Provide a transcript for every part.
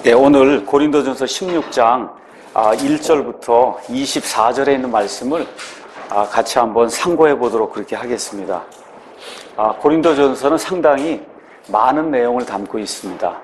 네, 오늘 고린도전서 16장 1절부터 24절에 있는 말씀을 같이 한번 상고해 보도록 그렇게 하겠습니다. 고린도전서는 상당히 많은 내용을 담고 있습니다.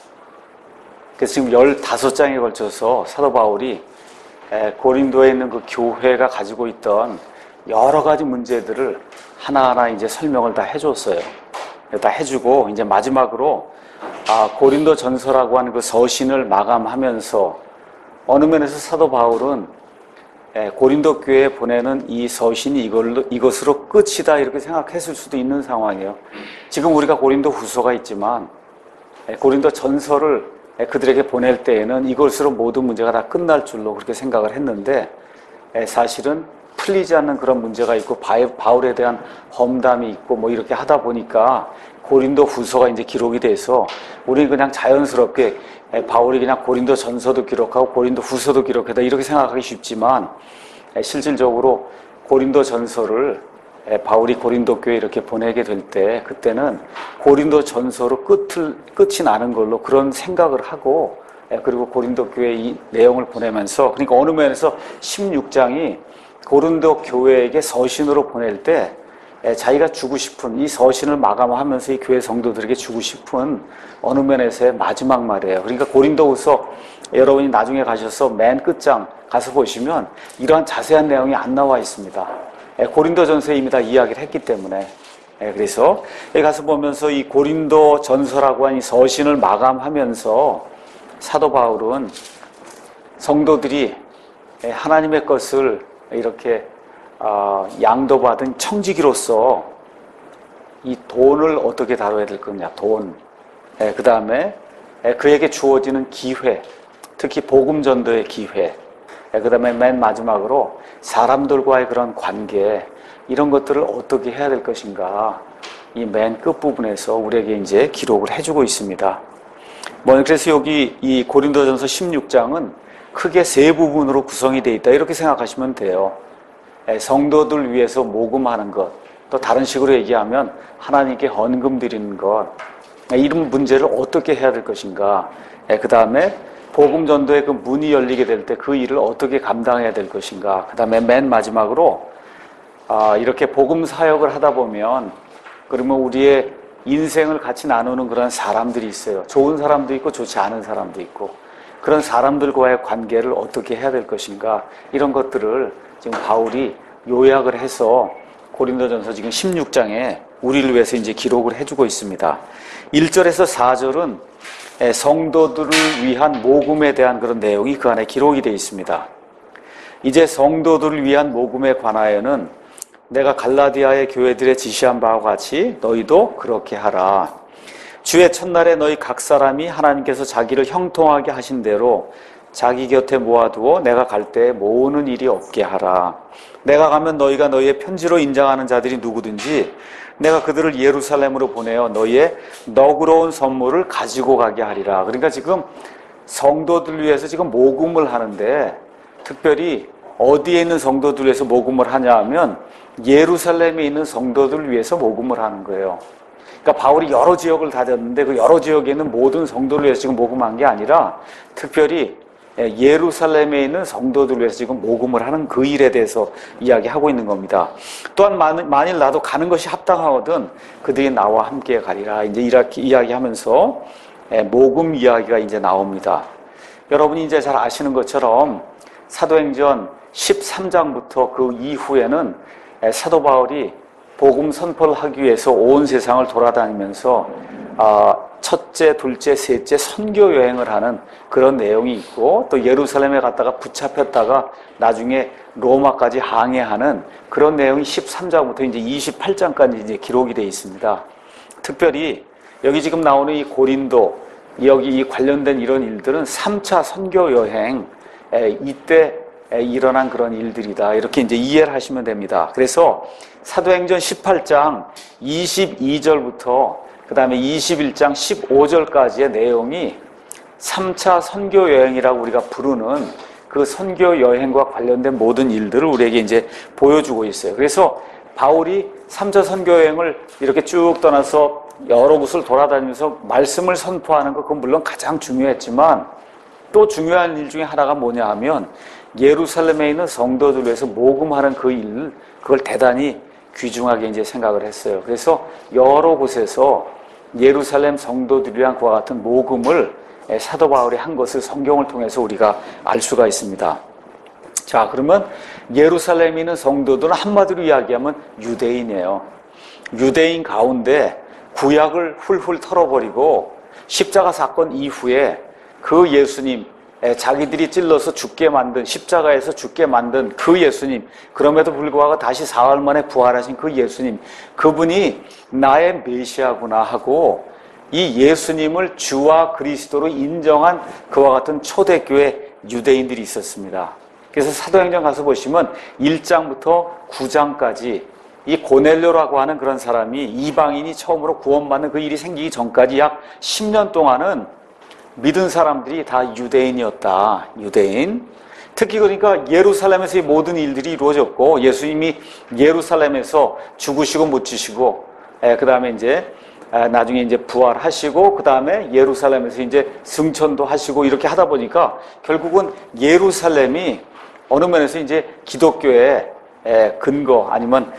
그래서 지금 15장에 걸쳐서 사도 바울이 고린도에 있는 그 교회가 가지고 있던 여러 가지 문제들을 하나하나 이제 설명을 다 해줬어요. 다 해주고 이제 마지막으로 고린도 전서라고 하는 그 서신을 마감하면서 어느 면에서 사도 바울은 고린도 교회에 보내는 이 서신이 이것으로 끝이다 이렇게 생각했을 수도 있는 상황이에요. 지금 우리가 고린도 후서가 있지만 고린도 전서를 그들에게 보낼 때에는 이것으로 모든 문제가 다 끝날 줄로 그렇게 생각을 했는데 사실은 풀리지 않는 그런 문제가 있고 바울에 대한 험담이 있고 뭐 이렇게 하다 보니까 고린도 후서가 이제 기록이 돼서 우리는 그냥 자연스럽게 바울이 그냥 고린도 전서도 기록하고 고린도 후서도 기록했다 이렇게 생각하기 쉽지만 실질적으로 고린도 전서를 바울이 고린도 교회에 이렇게 보내게 될 때 그때는 고린도 전서로 끝이 나는 걸로 그런 생각을 하고 그리고 고린도 교회에 이 내용을 보내면서 그러니까 어느 면에서 16장이 고린도 교회에게 서신으로 보낼 때 자기가 주고 싶은 이 서신을 마감하면서 이 교회 성도들에게 주고 싶은 어느 면에서의 마지막 말이에요. 그러니까 고린도후서 여러분이 나중에 가셔서 맨 끝장 가서 보시면 이러한 자세한 내용이 안 나와 있습니다. 고린도전서에 이미 다 이야기를 했기 때문에 그래서 여기 가서 보면서 이 고린도전서라고 하는 이 서신을 마감하면서 사도 바울은 성도들이 하나님의 것을 이렇게 양도받은 청지기로서 이 돈을 어떻게 다뤄야 될 거냐, 돈. 그 다음에 그에게 주어지는 기회, 특히 복음 전도의 기회. 그 다음에 맨 마지막으로 사람들과의 그런 관계, 이런 것들을 어떻게 해야 될 것인가. 이 맨 끝부분에서 우리에게 이제 기록을 해주고 있습니다. 그래서 여기 이 고린도전서 16장은 크게 세 부분으로 구성이 되어 있다. 이렇게 생각하시면 돼요. 성도들 위해서 모금하는 것, 또 다른 식으로 얘기하면 하나님께 헌금 드리는 것, 이런 문제를 어떻게 해야 될 것인가. 그 다음에 복음 전도의 그 문이 열리게 될 때 그 일을 어떻게 감당해야 될 것인가. 그 다음에 맨 마지막으로 이렇게 복음 사역을 하다 보면 그러면 우리의 인생을 같이 나누는 그런 사람들이 있어요. 좋은 사람도 있고 좋지 않은 사람도 있고 그런 사람들과의 관계를 어떻게 해야 될 것인가. 이런 것들을 지금 바울이 요약을 해서 고린도전서 지금 16장에 우리를 위해서 이제 기록을 해주고 있습니다. 1절에서 4절은 성도들을 위한 모금에 대한 그런 내용이 그 안에 기록이 되어 있습니다. 이제 성도들을 위한 모금에 관하여는 내가 갈라디아의 교회들에 지시한 바와 같이 너희도 그렇게 하라. 주의 첫날에 너희 각 사람이 하나님께서 자기를 형통하게 하신 대로 자기 곁에 모아두어 내가 갈 때 모으는 일이 없게 하라. 내가 가면 너희가 너희의 편지로 인정하는 자들이 누구든지 내가 그들을 예루살렘으로 보내어 너희의 너그러운 선물을 가지고 가게 하리라. 그러니까 지금 성도들 위해서 지금 모금을 하는데 특별히 어디에 있는 성도들 위해서 모금을 하냐 하면 예루살렘에 있는 성도들 위해서 모금을 하는 거예요. 그러니까 바울이 여러 지역을 다녔는데 그 여러 지역에 있는 모든 성도를 위해서 지금 모금한 게 아니라 특별히 예루살렘에 있는 성도들 위해서 지금 모금을 하는 그 일에 대해서 이야기하고 있는 겁니다. 또한 만일 나도 가는 것이 합당하거든 그들이 나와 함께 가리라. 이제 이렇게 이야기하면서 모금 이야기가 이제 나옵니다. 여러분이 이제 잘 아시는 것처럼 사도행전 13장부터 그 이후에는 사도 바울이 복음 선포를 하기 위해서 온 세상을 돌아다니면서 첫째, 둘째, 셋째 선교 여행을 하는 그런 내용이 있고 또 예루살렘에 갔다가 붙잡혔다가 나중에 로마까지 항해하는 그런 내용이 13장부터 이제 28장까지 이제 기록이 되어 있습니다. 특별히 여기 지금 나오는 이 고린도 여기 이 관련된 이런 일들은 3차 선교 여행 이때 일어난 그런 일들이다. 이렇게 이제 이해를 하시면 됩니다. 그래서 사도행전 18장 22절부터 그 다음에 21장 15절까지의 내용이 3차 선교 여행이라고 우리가 부르는 그 선교 여행과 관련된 모든 일들을 우리에게 이제 보여주고 있어요. 그래서 바울이 3차 선교 여행을 이렇게 쭉 떠나서 여러 곳을 돌아다니면서 말씀을 선포하는 것, 그건 물론 가장 중요했지만 또 중요한 일 중에 하나가 뭐냐 하면 예루살렘에 있는 성도들 위해서 모금하는 그 일, 그걸 대단히 귀중하게 이제 생각을 했어요. 그래서 여러 곳에서 예루살렘 성도들이랑 그와 같은 모금을 사도 바울이 한 것을 성경을 통해서 우리가 알 수가 있습니다. 자, 그러면 예루살렘에 있는 성도들은 한마디로 이야기하면 유대인이에요. 유대인 가운데 구약을 훌훌 털어버리고 십자가 사건 이후에 그 예수님, 자기들이 찔러서 죽게 만든, 십자가에서 죽게 만든 그 예수님, 그럼에도 불구하고 다시 사흘 만에 부활하신 그 예수님, 그분이 나의 메시아구나 하고 이 예수님을 주와 그리스도로 인정한 그와 같은 초대교회 유대인들이 있었습니다. 그래서 사도행전 가서 보시면 1장부터 9장까지 이 고넬료라고 하는 그런 사람이 이방인이 처음으로 구원받는 그 일이 생기기 전까지 약 10년 동안은 믿은 사람들이 다 유대인이었다. 유대인. 특히 그러니까 예루살렘에서 이 모든 일들이 이루어졌고 예수님이 예루살렘에서 죽으시고 묻히시고 그 다음에 이제 나중에 이제 부활하시고 그 다음에 예루살렘에서 이제 승천도 하시고 이렇게 하다 보니까 결국은 예루살렘이 어느 면에서 이제 기독교의 근거 아니면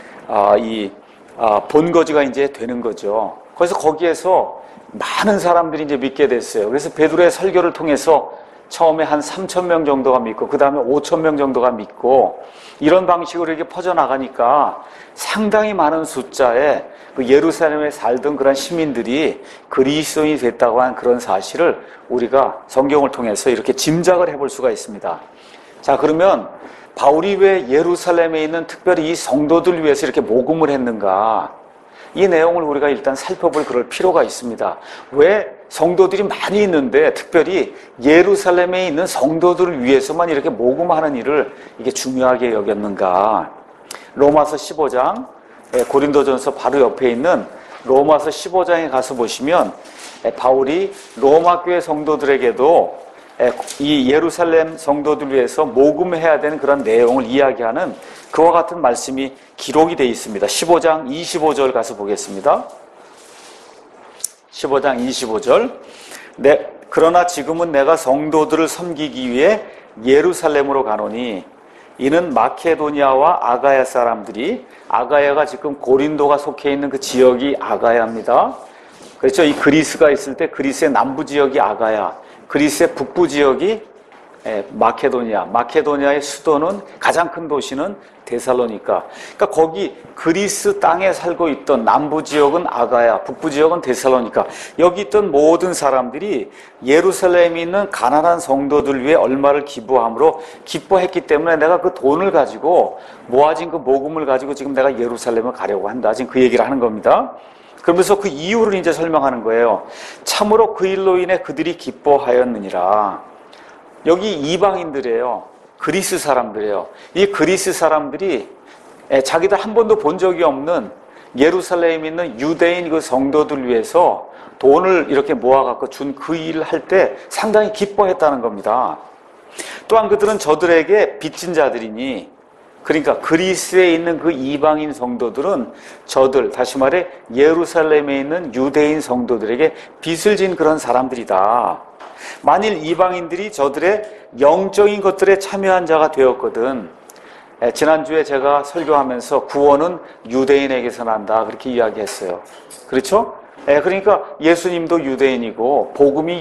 본거지가 이제 되는 거죠. 그래서 거기에서 많은 사람들이 이제 믿게 됐어요. 그래서 베드로의 설교를 통해서 처음에 한 3,000명 정도가 믿고 그 다음에 5,000명 정도가 믿고 이런 방식으로 이렇게 퍼져나가니까 상당히 많은 숫자의 그 예루살렘에 살던 그런 시민들이 그리스도인이 됐다고 하는 그런 사실을 우리가 성경을 통해서 이렇게 짐작을 해볼 수가 있습니다. 자, 그러면 바울이 왜 예루살렘에 있는 특별히 이 성도들 위해서 이렇게 모금을 했는가? 이 내용을 우리가 일단 살펴볼 그럴 필요가 있습니다. 왜 성도들이 많이 있는데 특별히 예루살렘에 있는 성도들을 위해서만 이렇게 모금하는 일을 이게 중요하게 여겼는가? 로마서 15장, 고린도전서 바로 옆에 있는 로마서 15장에 가서 보시면 바울이 로마 교회 성도들에게도 이 예루살렘 성도들 위해서 모금해야 되는 그런 내용을 이야기하는 그와 같은 말씀이 기록이 되어 있습니다. 15장 25절 가서 보겠습니다. 15장 25절. 그러나 지금은 내가 성도들을 섬기기 위해 예루살렘으로 가노니 이는 마케도니아와 아가야 사람들이, 아가야가 지금 고린도가 속해 있는 그 지역이 아가야입니다. 그렇죠? 이 그리스가 있을 때 그리스의 남부 지역이 아가야, 그리스의 북부 지역이 마케도니아. 마케도니아의 수도는, 가장 큰 도시는 데살로니가. 그러니까 거기 그리스 땅에 살고 있던 남부 지역은 아가야, 북부 지역은 데살로니가. 여기 있던 모든 사람들이 예루살렘에 있는 가난한 성도들 위해 얼마를 기부함으로 기뻐했기 때문에 내가 그 돈을 가지고 모아진 그 모금을 가지고 지금 내가 예루살렘을 가려고 한다. 지금 그 얘기를 하는 겁니다. 그러면서 그 이유를 이제 설명하는 거예요. 참으로 그 일로 인해 그들이 기뻐하였느니라. 여기 이방인들이에요. 그리스 사람들이에요. 이 그리스 사람들이 자기들 한 번도 본 적이 없는 예루살렘에 있는 유대인 그 성도들 위해서 돈을 이렇게 모아갖고 준 그 일을 할 때 상당히 기뻐했다는 겁니다. 또한 그들은 저들에게 빚진 자들이니, 그러니까 그리스에 있는 그 이방인 성도들은 저들, 다시 말해 예루살렘에 있는 유대인 성도들에게 빚을 진 그런 사람들이다. 만일 이방인들이 저들의 영적인 것들에 참여한 자가 되었거든, 지난주에 제가 설교하면서 구원은 유대인에게서 난다 그렇게 이야기했어요. 그렇죠? 그러니까 예수님도 유대인이고 복음이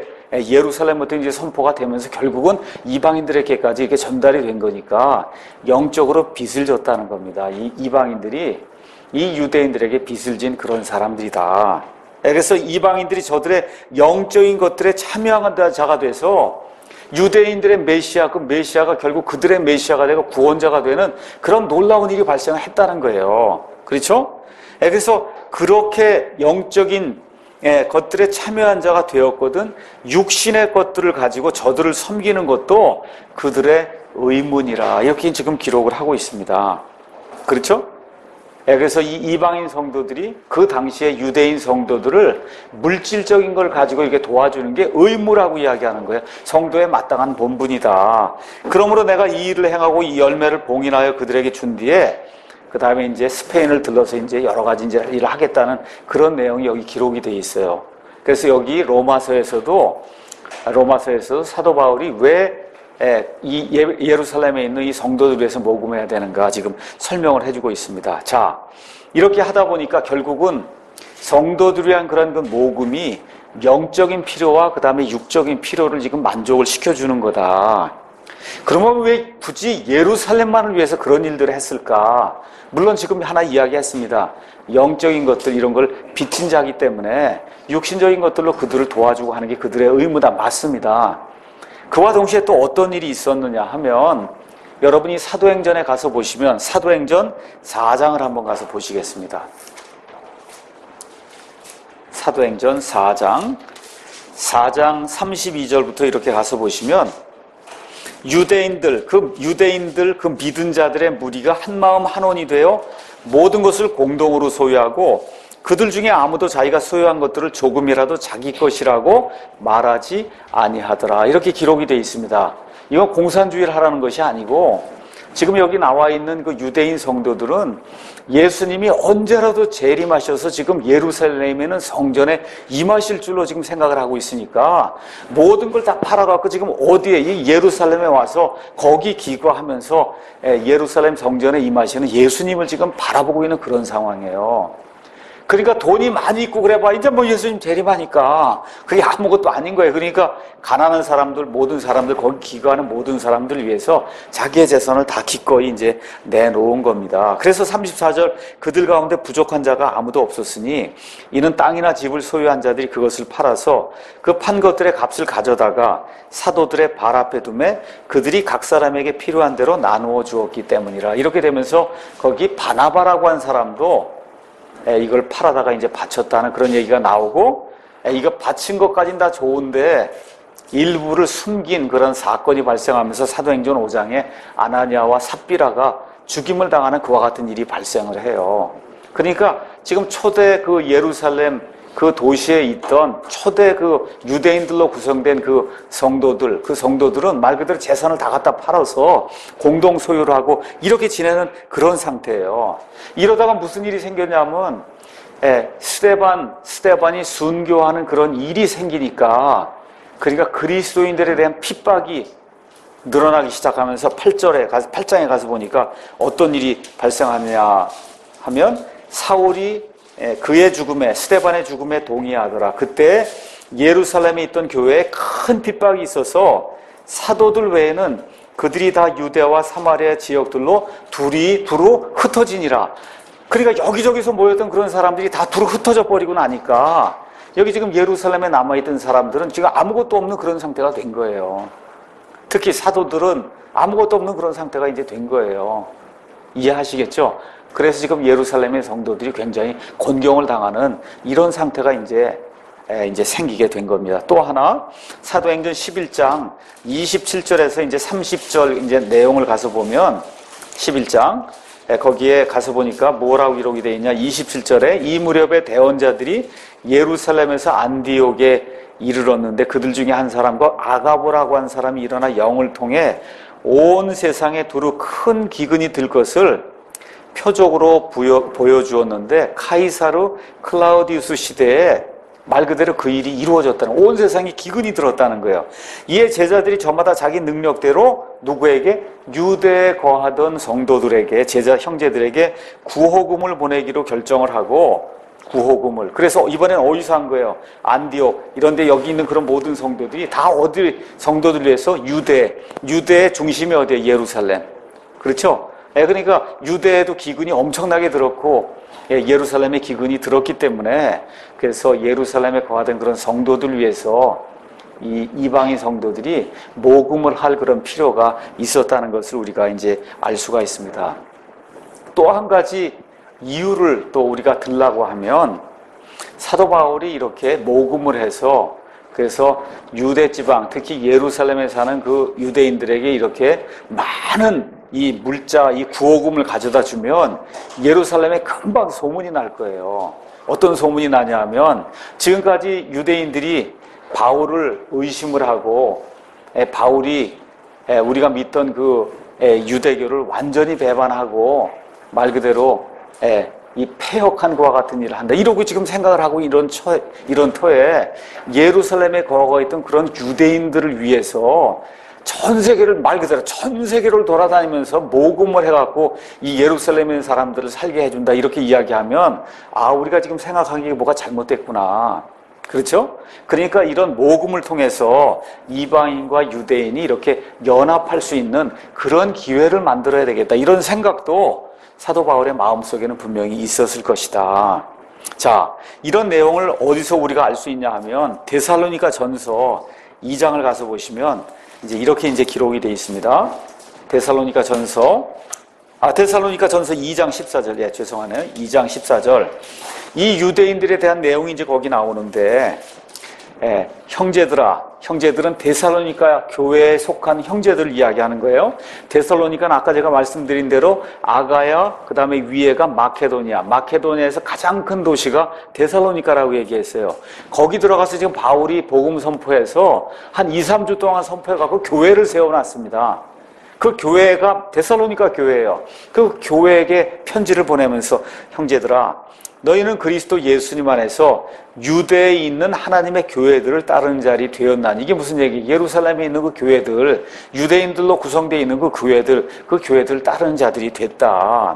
예루살렘부터 이제 선포가 되면서 결국은 이방인들에게까지 이게 전달이 된 거니까 영적으로 빚을 졌다는 겁니다. 이 이방인들이 이 유대인들에게 빚을 진 그런 사람들이다. 그래서 이방인들이 저들의 영적인 것들에 참여한 자가 돼서 유대인들의 메시아, 그 메시아가 결국 그들의 메시아가 되고 구원자가 되는 그런 놀라운 일이 발생했다는 거예요. 그렇죠? 그래서 그렇게 영적인 것들에 참여한 자가 되었거든 육신의 것들을 가지고 저들을 섬기는 것도 그들의 의문이라, 이렇게 지금 기록을 하고 있습니다. 그렇죠? 그래서 이 이방인 성도들이 그 당시에 유대인 성도들을 물질적인 걸 가지고 이렇게 도와주는 게 의무라고 이야기하는 거예요. 성도의 마땅한 본분이다. 그러므로 내가 이 일을 행하고 이 열매를 봉인하여 그들에게 준 뒤에 그 다음에 이제 스페인을 들러서 이제 여러 가지 이제 일을 하겠다는 그런 내용이 여기 기록이 되어 있어요. 그래서 여기 로마서에서도 사도 바울이 왜 이 예루살렘에 있는 이 성도들 위해서 모금해야 되는가 지금 설명을 해주고 있습니다. 자, 이렇게 하다 보니까 결국은 성도들을 위한 그런 그 모금이 영적인 필요와 그 다음에 육적인 필요를 지금 만족을 시켜주는 거다. 그러면 왜 굳이 예루살렘만을 위해서 그런 일들을 했을까? 물론 지금 하나 이야기했습니다. 영적인 것들 이런 걸 빚진 자기 때문에 육신적인 것들로 그들을 도와주고 하는 게 그들의 의무다. 맞습니다. 그와 동시에 또 어떤 일이 있었느냐 하면 여러분이 사도행전에 가서 보시면 사도행전 4장을 한번 가서 보시겠습니다. 사도행전 4장 32절부터 이렇게 가서 보시면 유대인들 그 믿은 자들의 무리가 한마음 한원이 되어 모든 것을 공동으로 소유하고 그들 중에 아무도 자기가 소유한 것들을 조금이라도 자기 것이라고 말하지 아니하더라. 이렇게 기록이 되어 있습니다. 이건 공산주의를 하라는 것이 아니고 지금 여기 나와 있는 그 유대인 성도들은 예수님이 언제라도 재림하셔서 지금 예루살렘에는 성전에 임하실 줄로 지금 생각을 하고 있으니까 모든 걸 다 팔아갖고 지금 어디에 이 예루살렘에 와서 거기 기거하면서 예루살렘 성전에 임하시는 예수님을 지금 바라보고 있는 그런 상황이에요. 그러니까 돈이 많이 있고 그래봐 이제 뭐 예수님 재림하니까 그게 아무것도 아닌 거예요. 그러니까 가난한 사람들 모든 사람들 거기 기거하는 모든 사람들을 위해서 자기의 재산을 다 기꺼이 이제 내놓은 겁니다. 그래서 34절 그들 가운데 부족한 자가 아무도 없었으니 이는 땅이나 집을 소유한 자들이 그것을 팔아서 그 판 것들의 값을 가져다가 사도들의 발 앞에 두매 그들이 각 사람에게 필요한 대로 나누어 주었기 때문이라. 이렇게 되면서 거기 바나바라고 한 사람도 이걸 팔아다가 이제 바쳤다는 그런 얘기가 나오고 이거 바친 것까지는 다 좋은데 일부를 숨긴 그런 사건이 발생하면서 사도행전 5장에 아나니아와 삽비라가 죽임을 당하는 그와 같은 일이 발생을 해요. 그러니까 지금 초대 그 예루살렘 그 도시에 있던 초대 그 유대인들로 구성된 그 성도들은 말 그대로 재산을 다 갖다 팔아서 공동 소유를 하고 이렇게 지내는 그런 상태예요. 이러다가 무슨 일이 생겼냐면 스데반이 순교하는 그런 일이 생기니까 그러니까 그리스도인들에 대한 핍박이 늘어나기 시작하면서 8장에 가서 보니까 어떤 일이 발생하느냐 하면 사울이 그의 죽음에 스데반의 죽음에 동의하더라. 그때 예루살렘에 있던 교회에 큰 핍박이 있어서 사도들 외에는 그들이 다 유대와 사마리아 지역들로 두루 흩어지니라. 그러니까 여기저기서 모였던 그런 사람들이 다 두루 흩어져 버리고 나니까 여기 지금 예루살렘에 남아있던 사람들은 지금 아무것도 없는 그런 상태가 된 거예요. 특히 사도들은 아무것도 없는 그런 상태가 이제 된 거예요. 이해하시겠죠? 그래서 지금 예루살렘의 성도들이 굉장히 곤경을 당하는 이런 상태가 이제 생기게 된 겁니다. 또 하나 사도행전 11장 27절에서 이제 30절 이제 내용을 가서 보면 11장 거기에 가서 보니까 뭐라고 기록이 되어 있냐? 27절에 이 무렵에 대언자들이 예루살렘에서 안디옥에 이르렀는데 그들 중에 한 사람과 아가보라고 한 사람이 일어나 영을 통해 온 세상에 두루 큰 기근이 들 것을 표적으로 보여주었는데 카이사르 클라우디우스 시대에 말 그대로 그 일이 이루어졌다는, 온 세상에 기근이 들었다는 거예요. 이에 제자들이 저마다 자기 능력대로 누구에게? 유대에 거하던 성도들에게, 제자 형제들에게 구호금을 보내기로 결정을 하고, 구호금을. 그래서 이번엔 어디서 한 거예요? 안디옥. 이런데 여기 있는 그런 모든 성도들이 다 어디, 성도들 위해서 유대의 중심이 어디예요? 예루살렘. 그렇죠? 그러니까 유대에도 기근이 엄청나게 들었고 예루살렘에 기근이 들었기 때문에 그래서 예루살렘에 거하던 그런 성도들 위해서 이 이방인 성도들이 모금을 할 그런 필요가 있었다는 것을 우리가 이제 알 수가 있습니다. 또 한 가지 이유를 또 우리가 들라고 하면 사도 바울이 이렇게 모금을 해서 그래서 유대 지방, 특히 예루살렘에 사는 그 유대인들에게 이렇게 많은 이 물자, 이 구호금을 가져다 주면 예루살렘에 금방 소문이 날 거예요. 어떤 소문이 나냐 하면 지금까지 유대인들이 바울을 의심을 하고 바울이 우리가 믿던 그 유대교를 완전히 배반하고 말 그대로 이 패역한 것과 같은 일을 한다. 이러고 지금 생각을 하고 이런 터에 예루살렘에 거하고 있던 그런 유대인들을 위해서 전 세계를 말 그대로 전 세계를 돌아다니면서 모금을 해갖고 이 예루살렘에 있는 사람들을 살게 해준다 이렇게 이야기하면 우리가 지금 생각하기에 뭐가 잘못됐구나. 그렇죠? 그러니까 이런 모금을 통해서 이방인과 유대인이 이렇게 연합할 수 있는 그런 기회를 만들어야 되겠다. 이런 생각도 사도 바울의 마음속에는 분명히 있었을 것이다. 자, 이런 내용을 어디서 우리가 알 수 있냐 하면 데살로니가 전서 2장을 가서 보시면 이제 이렇게 이제 기록이 되어 있습니다. 데살로니가 전서 2장 14절. 죄송하네요. 2장 14절. 이 유대인들에 대한 내용이 이제 거기 나오는데, 형제들은 데살로니가 교회에 속한 형제들을 이야기하는 거예요. 데살로니가는 아까 제가 말씀드린 대로 아가야, 그 다음에 위에가 마케도니아에서 가장 큰 도시가 데살로니가라고 얘기했어요. 거기 들어가서 지금 바울이 복음 선포해서 한 2, 3주 동안 선포해갖고 교회를 세워놨습니다. 그 교회가 데살로니가 교회예요. 그 교회에게 편지를 보내면서 형제들아, 너희는 그리스도 예수님 안에서 유대에 있는 하나님의 교회들을 따르는 자리 되었나니. 이게 무슨 얘기? 예루살렘에 있는 그 교회들, 유대인들로 구성되어 있는 그 교회들을 따르는 자들이 됐다.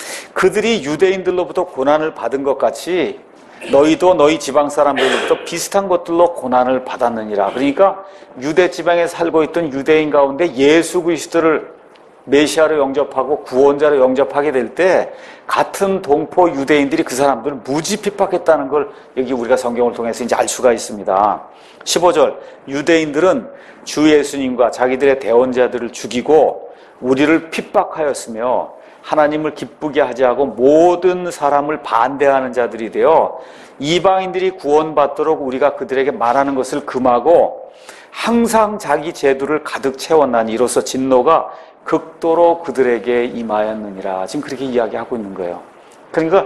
그들이 유대인들로부터 고난을 받은 것 같이 너희도 너희 지방 사람들로부터 비슷한 것들로 고난을 받았느니라. 그러니까 유대 지방에 살고 있던 유대인 가운데 예수 그리스도를 메시아로 영접하고 구원자로 영접하게 될 때 같은 동포 유대인들이 그 사람들을 무지 핍박했다는 걸 여기 우리가 성경을 통해서 이제 알 수가 있습니다. 15절. 유대인들은 주 예수님과 자기들의 대언자들을 죽이고 우리를 핍박하였으며 하나님을 기쁘게 하지 않고 모든 사람을 반대하는 자들이 되어 이방인들이 구원받도록 우리가 그들에게 말하는 것을 금하고 항상 자기 제도를 가득 채웠나니 이로써 진노가 극도로 그들에게 임하였느니라. 지금 그렇게 이야기하고 있는 거예요. 그러니까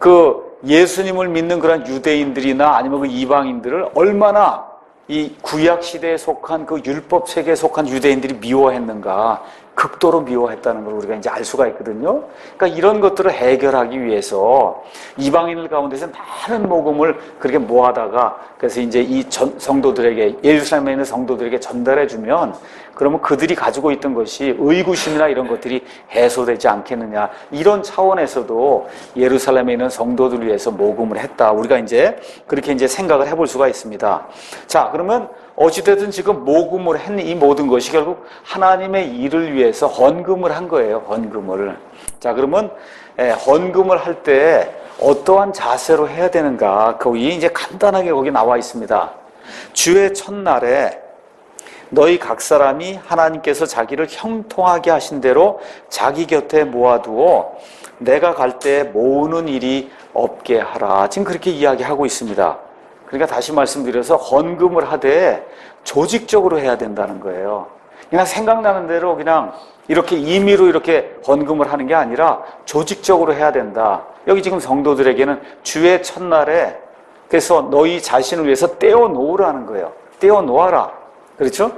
그 예수님을 믿는 그런 유대인들이나 아니면 그 이방인들을 얼마나 이 구약 시대에 속한 그 율법 체계에 속한 유대인들이 미워했는가, 극도로 미워했다는 걸 우리가 이제 알 수가 있거든요. 그러니까 이런 것들을 해결하기 위해서 이방인들 가운데서 많은 모금을 그렇게 모아다가 그래서 이제 이 성도들에게, 예루살렘에 있는 성도들에게 전달해주면 그러면 그들이 가지고 있던 것이 의구심이나 이런 것들이 해소되지 않겠느냐. 이런 차원에서도 예루살렘에 있는 성도들을 위해서 모금을 했다. 우리가 이제 그렇게 이제 생각을 해볼 수가 있습니다. 자, 그러면 어찌됐든 지금 모금을 했는 이 모든 것이 결국 하나님의 일을 위해서 헌금을 한 거예요. 헌금을. 자, 그러면 헌금을 할 때 어떠한 자세로 해야 되는가? 거기 이제 간단하게 거기 나와 있습니다. 주의 첫날에 너희 각 사람이 하나님께서 자기를 형통하게 하신 대로 자기 곁에 모아두어 내가 갈 때 모으는 일이 없게 하라. 지금 그렇게 이야기하고 있습니다. 그러니까 다시 말씀드려서 헌금을 하되 조직적으로 해야 된다는 거예요. 그냥 생각나는 대로 그냥 이렇게 임의로 이렇게 헌금을 하는 게 아니라 조직적으로 해야 된다. 여기 지금 성도들에게는 주의 첫날에 그래서 너희 자신을 위해서 떼어 놓으라는 거예요. 떼어 놓아라. 그렇죠?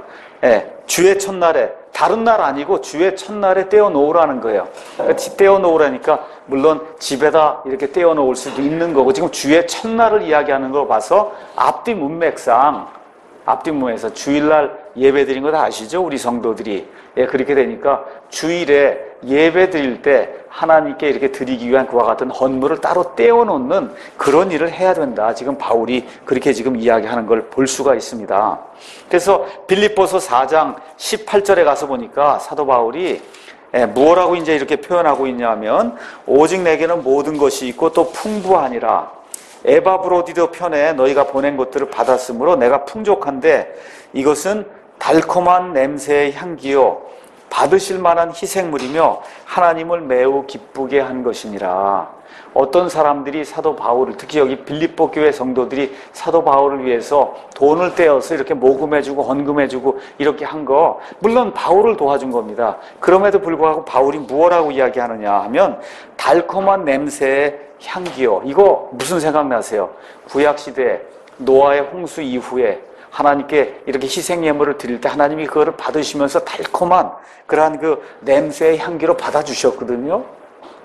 주의 첫날에, 다른 날 아니고 주의 첫날에 떼어 놓으라는 거예요. 그러니까 떼어 놓으라니까 물론 집에다 이렇게 떼어 놓을 수도 있는 거고, 지금 주의 첫날을 이야기하는 걸 봐서 앞뒤 문맥상, 앞뒷문에서 주일날 예배 드린 거 다 아시죠? 우리 성도들이. 그렇게 되니까 주일에 예배 드릴 때 하나님께 이렇게 드리기 위한 그와 같은 헌물을 따로 떼어놓는 그런 일을 해야 된다. 지금 바울이 그렇게 지금 이야기하는 걸 볼 수가 있습니다. 그래서 빌립보서 4장 18절에 가서 보니까 사도 바울이 뭐라고 이제 이렇게 표현하고 있냐면 오직 내게는 모든 것이 있고 또 풍부하니라. 에바브로디도 편에 너희가 보낸 것들을 받았으므로 내가 풍족한데 이것은 달콤한 냄새의 향기요 받으실 만한 희생물이며 하나님을 매우 기쁘게 한 것이니라. 어떤 사람들이 사도 바울을, 특히 여기 빌립보 교회 성도들이 사도 바울을 위해서 돈을 떼어서 이렇게 모금해주고 헌금해주고 이렇게 한 거, 물론 바울을 도와준 겁니다. 그럼에도 불구하고 바울이 무엇라고 이야기하느냐 하면 달콤한 냄새의 향기요. 이거 무슨 생각나세요? 구약시대 노아의 홍수 이후에 하나님께 이렇게 희생 예물을 드릴 때 하나님이 그거를 받으시면서 달콤한 그러한 그 냄새의 향기로 받아주셨거든요.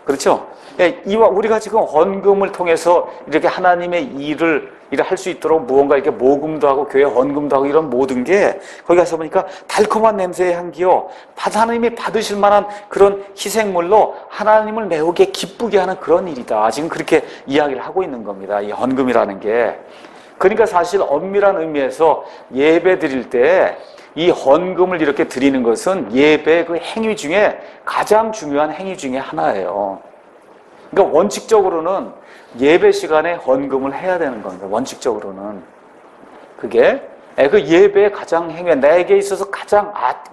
그렇죠? 예, 이와 우리가 지금 헌금을 통해서 이렇게 하나님의 일을 할 수 있도록 무언가 이렇게 모금도 하고 교회 헌금도 하고 이런 모든 게 거기 가서 보니까 달콤한 냄새의 향기요. 하나님이 받으실 만한 그런 희생물로 하나님을 매우 기쁘게 하는 그런 일이다. 지금 그렇게 이야기를 하고 있는 겁니다. 이 헌금이라는 게. 그러니까 사실 엄밀한 의미에서 예배 드릴 때 이 헌금을 이렇게 드리는 것은 예배 그 행위 중에 가장 중요한 행위 중에 하나예요. 그러니까 원칙적으로는 예배 시간에 헌금을 해야 되는 겁니다. 원칙적으로는. 그게 그 예배의 가장 행위, 내게 있어서 가장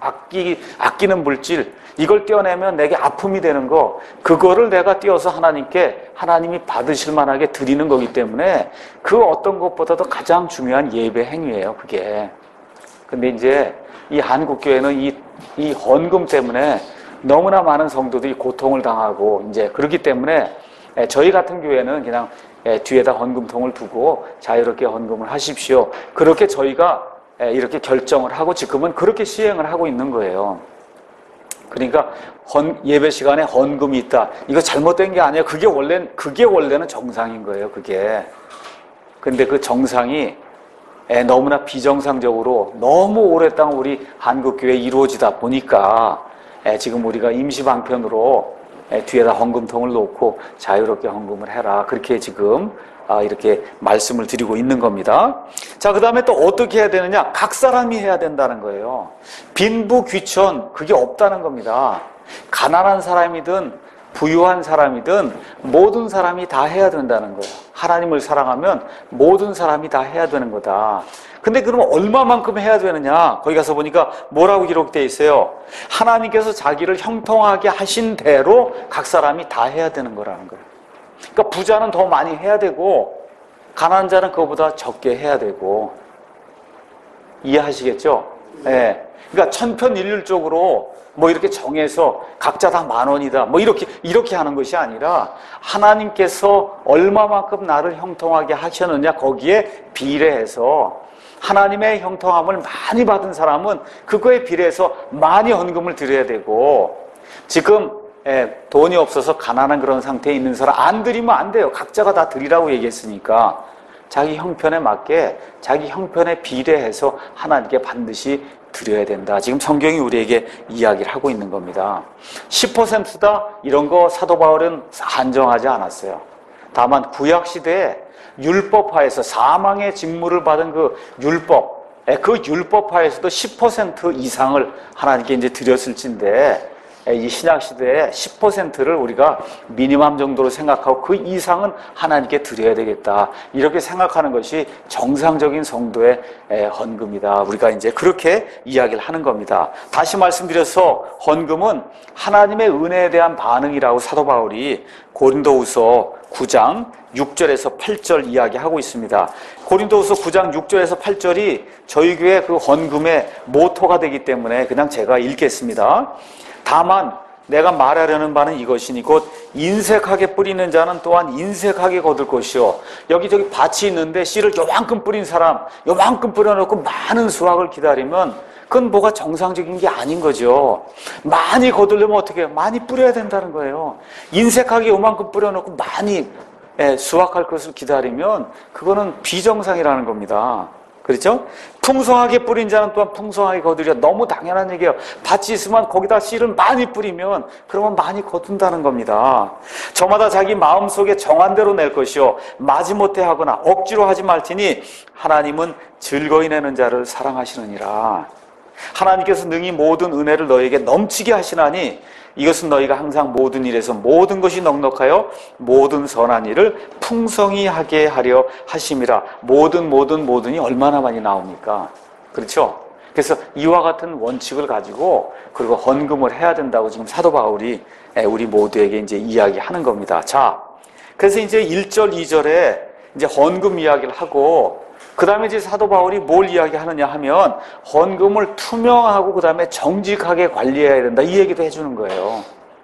아끼는 물질, 이걸 떼어내면 내게 아픔이 되는 거, 그거를 내가 떼어서 하나님께 하나님이 받으실 만하게 드리는 거기 때문에 그 어떤 것보다도 가장 중요한 예배 행위예요, 그게. 근데 이제 이 한국교회는 이 헌금 때문에 너무나 많은 성도들이 고통을 당하고 이제 그렇기 때문에 저희 같은 교회는 그냥 뒤에다 헌금통을 두고 자유롭게 헌금을 하십시오. 그렇게 저희가 이렇게 결정을 하고 지금은 그렇게 시행을 하고 있는 거예요. 그러니까 예배 시간에 헌금이 있다. 이거 잘못된 게 아니에요. 그게 원래는 정상인 거예요. 그게. 근데 그 정상이 너무나 비정상적으로 너무 오랫동안 우리 한국교회에 이루어지다 보니까 지금 우리가 임시방편으로 뒤에다 헌금통을 놓고 자유롭게 헌금을 해라. 그렇게 지금 이렇게 말씀을 드리고 있는 겁니다. 자, 그 다음에 또 어떻게 해야 되느냐? 각 사람이 해야 된다는 거예요. 빈부귀천, 그게 없다는 겁니다. 가난한 사람이든 부유한 사람이든 모든 사람이 다 해야 된다는 거예요. 하나님을 사랑하면 모든 사람이 다 해야 되는 거다. 근데 그러면 얼마만큼 해야 되느냐? 거기 가서 보니까 뭐라고 기록되어 있어요? 하나님께서 자기를 형통하게 하신 대로 각 사람이 다 해야 되는 거라는 거예요. 그러니까 부자는 더 많이 해야 되고 가난한 자는 그거보다 적게 해야 되고. 이해하시겠죠? 네. 그러니까 천편일률적으로 뭐 이렇게 정해서 각자 다 10,000원이다. 뭐 이렇게 하는 것이 아니라 하나님께서 얼마만큼 나를 형통하게 하셨느냐 거기에 비례해서 하나님의 형통함을 많이 받은 사람은 그거에 비례해서 많이 헌금을 드려야 되고 지금 돈이 없어서 가난한 그런 상태에 있는 사람 안 드리면 안 돼요. 각자가 다 드리라고 얘기했으니까 자기 형편에 맞게 자기 형편에 비례해서 하나님께 반드시 드려야 된다. 지금 성경이 우리에게 이야기를 하고 있는 겁니다. 10%다 이런 거 사도 바울은 한정하지 않았어요. 다만 구약시대에 율법화에서 사망의 직무를 받은 그 율법화에서도 10% 이상을 하나님께 이제 드렸을진데 이 신약시대에 10%를 우리가 미니멈 정도로 생각하고 그 이상은 하나님께 드려야 되겠다. 이렇게 생각하는 것이 정상적인 성도의 헌금이다. 우리가 이제 그렇게 이야기를 하는 겁니다. 다시 말씀드려서 헌금은 하나님의 은혜에 대한 반응이라고 사도 바울이 고린도후서 9장 6절에서 8절 이야기하고 있습니다. 고린도후서 9장 6절에서 8절이 저희 교회 그 헌금의 모토가 되기 때문에 그냥 제가 읽겠습니다. 다만 내가 말하려는 바는 이것이니 곧 인색하게 뿌리는 자는 또한 인색하게 거둘 것이요 여기저기 밭이 있는데 씨를 요만큼 뿌린 사람 요만큼 뿌려놓고 많은 수확을 기다리면 그건 뭐가 정상적인 게 아닌 거죠. 많이 거두려면 어떻게 해요? 많이 뿌려야 된다는 거예요. 인색하게 요만큼 뿌려놓고 많이 수확할 것을 기다리면 그거는 비정상이라는 겁니다. 그렇죠? 풍성하게 뿌린 자는 또한 풍성하게 거두려. 너무 당연한 얘기예요. 밭이 있으면 거기다 씨를 많이 뿌리면 그러면 많이 거둔다는 겁니다. 저마다 자기 마음속에 정한 대로 낼 것이요 마지못해 하거나 억지로 하지 말지니 하나님은 즐거이 내는 자를 사랑하시느니라. 하나님께서 능히 모든 은혜를 너에게 넘치게 하시나니 이것은 너희가 항상 모든 일에서 모든 것이 넉넉하여 모든 선한 일을 풍성히 하게 하려 하심이라. 모든이 얼마나 많이 나옵니까? 그렇죠? 그래서 이와 같은 원칙을 가지고 그리고 헌금을 해야 된다고 지금 사도 바울이 우리 모두에게 이제 이야기하는 겁니다. 자, 그래서 이제 1절, 2절에 이제 헌금 이야기를 하고 그 다음에 이제 사도 바울이 뭘 이야기하느냐 하면 헌금을 투명하고 그 다음에 정직하게 관리해야 된다 이 얘기도 해주는 거예요.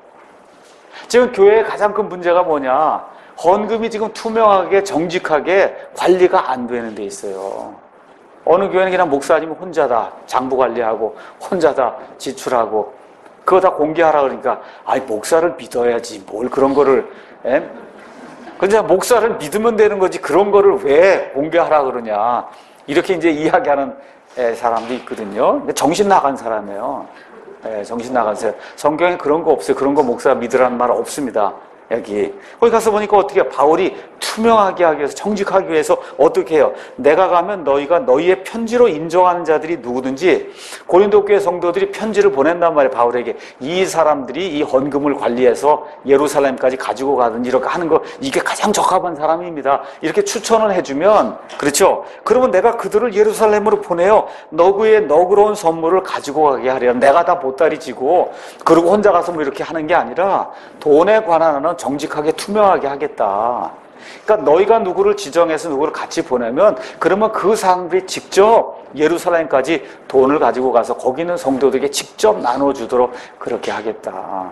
지금 교회의 가장 큰 문제가 뭐냐? 헌금이 지금 투명하게 정직하게 관리가 안 되는 데 있어요. 어느 교회는 그냥 목사님은 혼자다 장부 관리하고 혼자다 지출하고 그거 다 공개하라 그러니까, 아이, 목사를 믿어야지. 뭘 그런 거를, 예? 근데 목사를 믿으면 되는 거지. 그런 거를 왜 공개하라 그러냐. 이렇게 이제 이야기하는 사람도 있거든요. 근데 정신 나간 사람이에요. 정신 나간 사람. 성경에 그런 거 없어요. 그런 거 목사 믿으라는 말 없습니다. 여기. 거기 가서 보니까 어떻게 해요? 바울이 투명하게 하기 위해서, 정직하기 위해서 어떻게 해요? 내가 가면 너희가 너희의 편지로 인정하는 자들이 누구든지, 고린도 교회 성도들이 편지를 보낸단 말이에요. 바울에게. 이 사람들이 이 헌금을 관리해서 예루살렘까지 가지고 가든지 이렇게 하는 거, 이게 가장 적합한 사람입니다. 이렇게 추천을 해주면, 그렇죠? 그러면 내가 그들을 예루살렘으로 보내요. 너그의 너그러운 선물을 가지고 가게 하려. 내가 다 보따리 지고 그리고 혼자 가서 뭐 이렇게 하는 게 아니라 돈에 관한 하는 정직하게 투명하게 하겠다. 그러니까 너희가 누구를 지정해서 누구를 같이 보내면, 그러면 그 사람들이 직접 예루살렘까지 돈을 가지고 가서 거기 있는 성도들에게 직접 나눠주도록 그렇게 하겠다.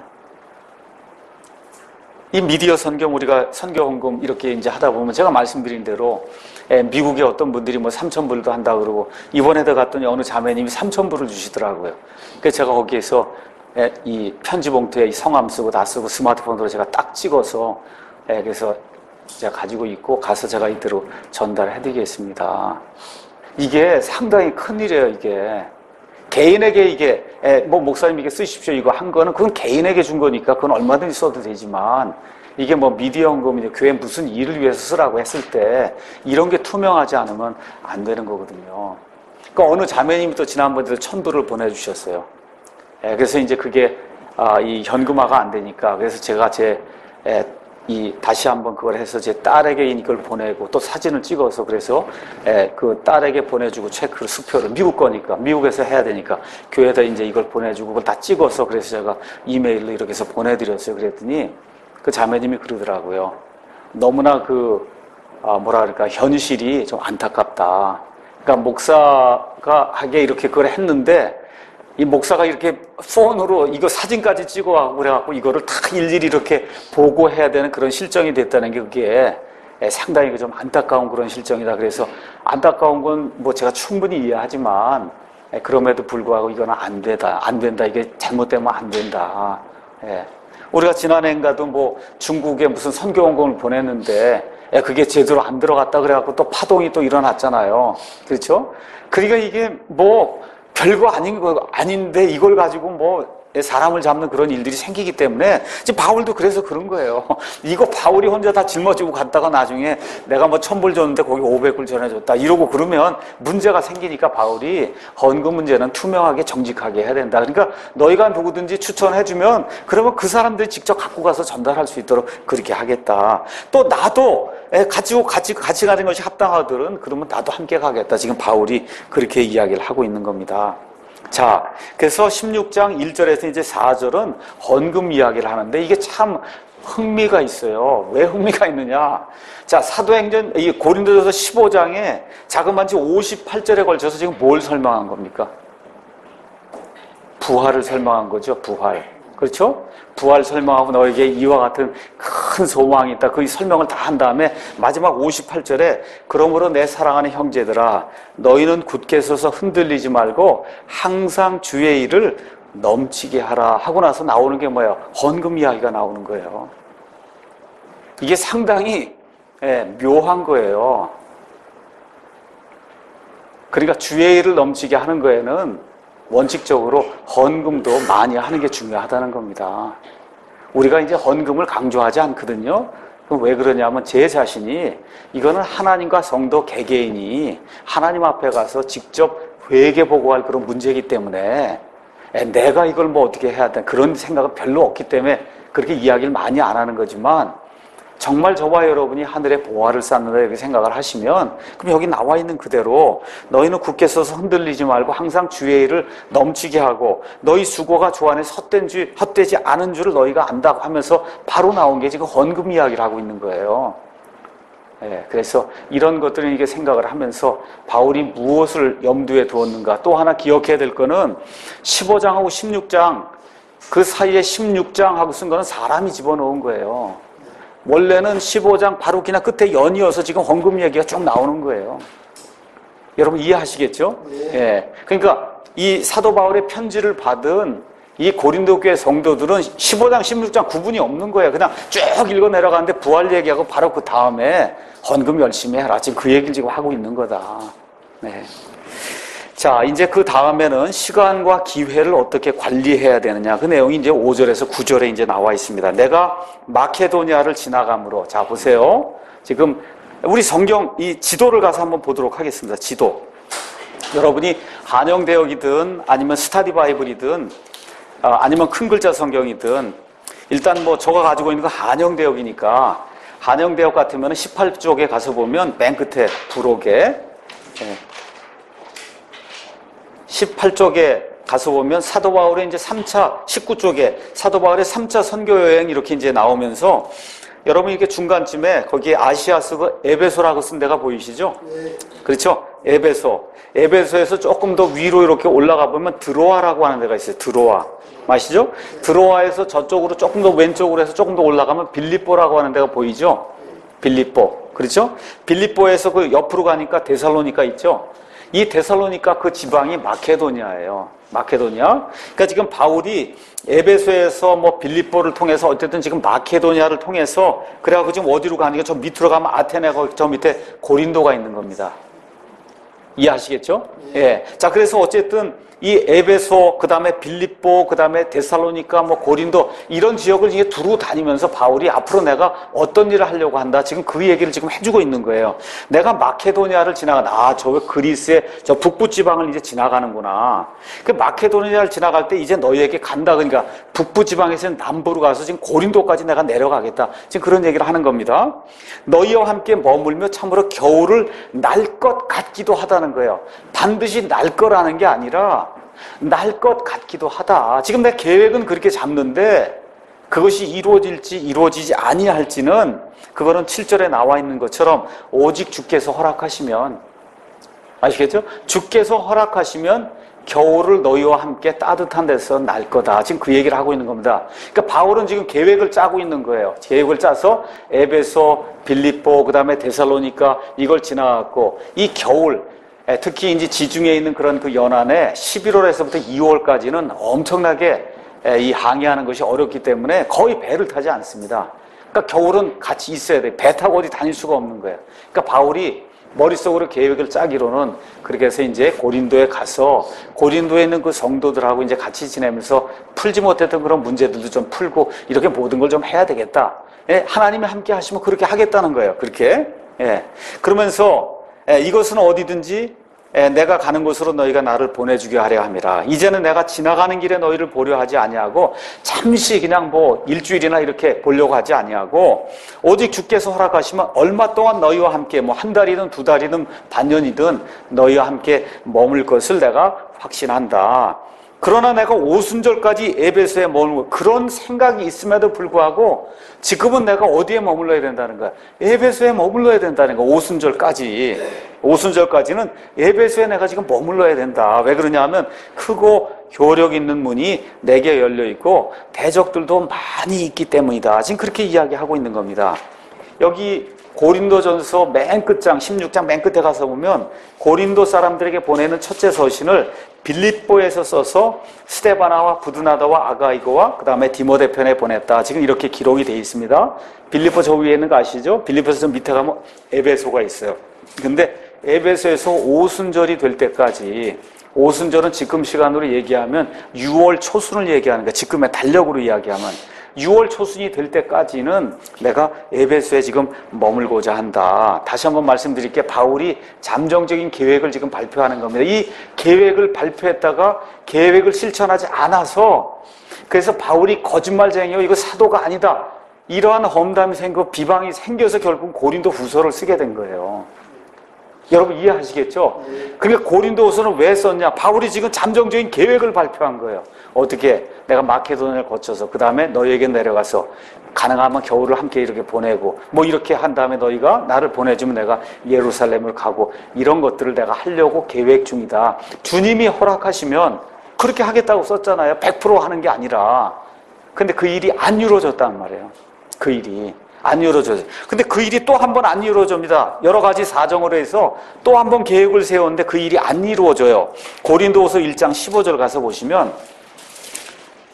이 미디어 선경, 우리가 선교 헌금 이렇게 이제 하다 보면 제가 말씀드린 대로 미국의 어떤 분들이 뭐 3,000불도 한다 그러고, 이번에도 갔더니 어느 자매님이 3,000불을 주시더라고요. 그래서 제가 거기에서 이 편지 봉투에 성함 쓰고 다 쓰고 스마트폰으로 제가 딱 찍어서 그래서 제가 가지고 있고 가서 제가 이대로 전달해 드리겠습니다. 이게 상당히 큰일이에요. 이게 개인에게, 이게 뭐 목사님 이게 쓰십시오 이거 한 거는 그건 개인에게 준 거니까 그건 얼마든지 써도 되지만, 이게 뭐 미디어 헌금, 이제 교회 무슨 일을 위해서 쓰라고 했을 때 이런 게 투명하지 않으면 안 되는 거거든요. 그러니까 어느 자매님이 또 지난번에도 1,000불을 보내주셨어요. 그래서 이제 그게 이 현금화가 안 되니까, 그래서 제가 다시 한번 그걸 해서 제 딸에게 이걸 보내고 또 사진을 찍어서, 그래서 그 딸에게 보내주고 체크를, 수표를, 미국 거니까 미국에서 해야 되니까 교회에다 이제 이걸 보내주고 그걸 다 찍어서, 그래서 제가 이메일로 이렇게 해서 보내드렸어요. 그랬더니 그 자매님이 그러더라고요. 너무나 뭐라 그럴까, 현실이 좀 안타깝다. 그러니까 목사가 하게 이렇게 그걸 했는데, 이 목사가 이렇게 폰으로 이거 사진까지 찍어가고 그래갖고 이거를 다 일일이 이렇게 보고해야 되는 그런 실정이 됐다는 게, 그게 상당히 좀 안타까운 그런 실정이다. 그래서 안타까운 건 뭐 제가 충분히 이해하지만, 그럼에도 불구하고 이거는 안 된다. 이게 잘못되면 안 된다. 우리가 지난해인가도 뭐 중국에 무슨 선교 헌금을 보냈는데 그게 제대로 안 들어갔다 그래갖고 또 파동이 또 일어났잖아요. 그렇죠? 그러니까 이게 뭐 별거 아닌데 이걸 가지고 뭐 사람을 잡는 그런 일들이 생기기 때문에, 지금 바울도 그래서 그런 거예요. 이거 바울이 혼자 다 짊어지고 갔다가 나중에 내가 뭐 1,000불 줬는데 거기 500불 전해줬다 이러고 그러면 문제가 생기니까, 바울이 헌금 문제는 투명하게 정직하게 해야 된다. 그러니까 너희가 누구든지 추천해주면 그러면 그 사람들이 직접 갖고 가서 전달할 수 있도록 그렇게 하겠다. 또 나도 같이 가는 것이 합당하거든. 그러면 나도 함께 가겠다. 지금 바울이 그렇게 이야기를 하고 있는 겁니다. 자, 그래서 16장 1절에서 이제 4절은 헌금 이야기를 하는데, 이게 참 흥미가 있어요. 왜 흥미가 있느냐? 자, 사도행전, 이 고린도전서 15장에 자그마치 58절에 걸쳐서 지금 뭘 설명한 겁니까? 부활을 설명한 거죠, 부활. 그렇죠? 부활 설명하고 너에게 이와 같은 큰 소망이 있다. 그 설명을 다 한 다음에 마지막 58절에 그러므로 내 사랑하는 형제들아, 너희는 굳게 서서 흔들리지 말고 항상 주의 일을 넘치게 하라 하고 나서 나오는 게 뭐예요? 헌금 이야기가 나오는 거예요. 이게 상당히 묘한 거예요. 그러니까 주의 일을 넘치게 하는 거에는 원칙적으로 헌금도 많이 하는 게 중요하다는 겁니다. 우리가 이제 헌금을 강조하지 않거든요. 그럼 왜 그러냐면, 제 자신이 이거는 하나님과 성도 개개인이 하나님 앞에 가서 직접 회개 보고할 그런 문제이기 때문에, 내가 이걸 뭐 어떻게 해야 돼, 그런 생각은 별로 없기 때문에 그렇게 이야기를 많이 안 하는 거지만, 정말 저와 여러분이 하늘의 보화를 쌓는다 이렇게 생각을 하시면, 그럼 여기 나와 있는 그대로 너희는 굳게 서서 흔들리지 말고 항상 주의 일을 넘치게 하고 너희 수고가 주 안에 헛되지 않은 줄을 너희가 안다고 하면서 바로 나온 게 지금 헌금 이야기를 하고 있는 거예요. 그래서 이런 것들을 이게 생각을 하면서 바울이 무엇을 염두에 두었는가, 또 하나 기억해야 될 거는 15장하고 16장 그 사이에 16장하고 쓴 거는 사람이 집어넣은 거예요. 원래는 15장 바로 그냥 끝에 연이어서 지금 헌금 얘기가 쭉 나오는 거예요. 여러분 이해하시겠죠? 그러니까 이 사도 바울의 편지를 받은 이 고린도 교회 성도들은 15장, 16장 구분이 없는 거예요. 그냥 쭉 읽어 내려가는데 부활 얘기하고 바로 그 다음에 헌금 열심히 해라. 지금 그 얘기를 지금 하고 있는 거다. 네. 자, 이제 그 다음에는 시간과 기회를 어떻게 관리해야 되느냐. 그 내용이 이제 5절에서 9절에 이제 나와 있습니다. 내가 마케도니아를 지나감으로. 자, 보세요. 지금 우리 성경 이 지도를 가서 한번 보도록 하겠습니다. 지도. 여러분이 한영대역이든 아니면 스타디 바이블이든 아니면 큰 글자 성경이든 일단 뭐 저가 가지고 있는 거 한영대역이니까 한영대역 같으면 18쪽에 가서 보면 맨 끝에 부록에 18쪽에 가서 보면 사도 바울의 이제 3차 19쪽에 사도 바울의 3차 선교 여행 이렇게 이제 나오면서 여러분 이렇게 중간쯤에 거기에 아시아 쓰고 에베소라고 쓴 데가 보이시죠? 그렇죠? 에베소에서 조금 더 위로 이렇게 올라가 보면 드로아라고 하는 데가 있어요. 드로아. 아시죠? 드로아에서 저쪽으로 조금 더 왼쪽으로 해서 조금 더 올라가면 빌립보라고 하는 데가 보이죠? 빌립보. 그렇죠? 빌립보에서 그 옆으로 가니까 데살로니가 있죠? 이 데살로니가 그 지방이 마케도니아예요. 마케도니아. 그러니까 지금 바울이 에베소에서 뭐 빌립보를 통해서 어쨌든 지금 마케도니아를 통해서 그래갖고 지금 어디로 가니까 저 밑으로 가면 아테네가 저 밑에 고린도가 있는 겁니다. 이해하시겠죠? 예. 자, 그래서 어쨌든 이 에베소, 그 다음에 빌립보, 그 다음에 데살로니가, 뭐 고린도 이런 지역을 이제 두루 다니면서 바울이 앞으로 내가 어떤 일을 하려고 한다. 지금 그 얘기를 지금 해주고 있는 거예요. 내가 마케도니아를 저 그리스의 저 북부 지방을 이제 지나가는구나. 그 마케도니아를 지나갈 때 이제 너희에게 간다. 그러니까 북부 지방에서 남부로 가서 지금 고린도까지 내가 내려가겠다. 지금 그런 얘기를 하는 겁니다. 너희와 함께 머물며 참으로 겨울을 날 것 같기도 하다는 거예요. 반드시 날 거라는 게 아니라 날 것 같기도 하다. 지금 내 계획은 그렇게 잡는데 그것이 이루어질지 이루어지지 아니할지는 그거는 7절에 나와 있는 것처럼 오직 주께서 허락하시면, 아시겠죠? 주께서 허락하시면 겨울을 너희와 함께 따뜻한 데서 날 거다. 지금 그 얘기를 하고 있는 겁니다. 그러니까 바울은 지금 계획을 짜고 있는 거예요. 계획을 짜서 에베소, 빌립보, 그 다음에 데살로니가 이걸 지나갔고 이 겨울, 특히 이제 지중해에 있는 그런 그 연안에 11월에서부터 2월까지는 엄청나게 이 항해하는 것이 어렵기 때문에 거의 배를 타지 않습니다. 그러니까 겨울은 같이 있어야 돼. 배 타고 어디 다닐 수가 없는 거예요. 그러니까 바울이 머릿속으로 계획을 짜기로는 그렇게 해서 이제 고린도에 가서 고린도에 있는 그 성도들하고 이제 같이 지내면서 풀지 못했던 그런 문제들도 좀 풀고 이렇게 모든 걸 좀 해야 되겠다. 예, 하나님이 함께 하시면 그렇게 하겠다는 거예요. 그렇게. 예. 그러면서 이것은 어디든지 내가 가는 곳으로 너희가 나를 보내주게 하려 함이라. 이제는 내가 지나가는 길에 너희를 보려 하지 아니하고 잠시 그냥 뭐 일주일이나 이렇게 보려고 하지 아니하고 오직 주께서 허락하시면 얼마 동안 너희와 함께 뭐 한 달이든 두 달이든 반년이든 너희와 함께 머물 것을 내가 확신한다. 그러나 내가 오순절까지 에베소에 머물고 그런 생각이 있음에도 불구하고 지금은 내가 어디에 머물러야 된다는 거야? 에베소에 머물러야 된다는 거야. 오순절까지는 에베소에 내가 지금 머물러야 된다. 왜 그러냐면 크고 효력 있는 문이 내게 열려 있고 대적들도 많이 있기 때문이다. 지금 그렇게 이야기하고 있는 겁니다. 여기 고린도전서 맨 끝장 16장 맨 끝에 가서 보면 고린도 사람들에게 보내는 첫째 서신을 빌립보에서 써서 스데바나와 부드나다와 아가이고와 그 다음에 디모데편에 보냈다. 지금 이렇게 기록이 되어 있습니다. 빌립보 저 위에 있는 거 아시죠? 빌립보에서 좀 밑에 가면 에베소가 있어요. 근데 에베소에서 오순절이 될 때까지, 오순절은 지금 시간으로 얘기하면 6월 초순을 얘기하는 거야. 지금의 달력으로 이야기하면 6월 초순이 될 때까지는 내가 에베소에 지금 머물고자 한다. 다시 한번 말씀드릴게요. 바울이 잠정적인 계획을 지금 발표하는 겁니다. 이 계획을 발표했다가 계획을 실천하지 않아서, 그래서 바울이 거짓말쟁이요, 이거 사도가 아니다, 이러한 험담이 생기고 비방이 생겨서 결국 고린도 후서를 쓰게 된 거예요. 여러분 이해하시겠죠? 그러니까 고린도 후서는 왜 썼냐? 바울이 지금 잠정적인 계획을 발표한 거예요. 어떻게? 내가 마케도니아를 거쳐서 그 다음에 너희에게 내려가서 가능하면 겨울을 함께 이렇게 보내고 뭐 이렇게 한 다음에 너희가 나를 보내주면 내가 예루살렘을 가고 이런 것들을 내가 하려고 계획 중이다. 주님이 허락하시면 그렇게 하겠다고 썼잖아요. 100% 하는 게 아니라. 근데 그 일이 안 이루어졌단 말이에요. 그 일이 안 이루어져요. 근데 그 일이 또 한 번 안 이루어집니다. 여러 가지 사정으로 해서 또 한 번 계획을 세웠는데 그 일이 안 이루어져요. 고린도후서 1장 15절 가서 보시면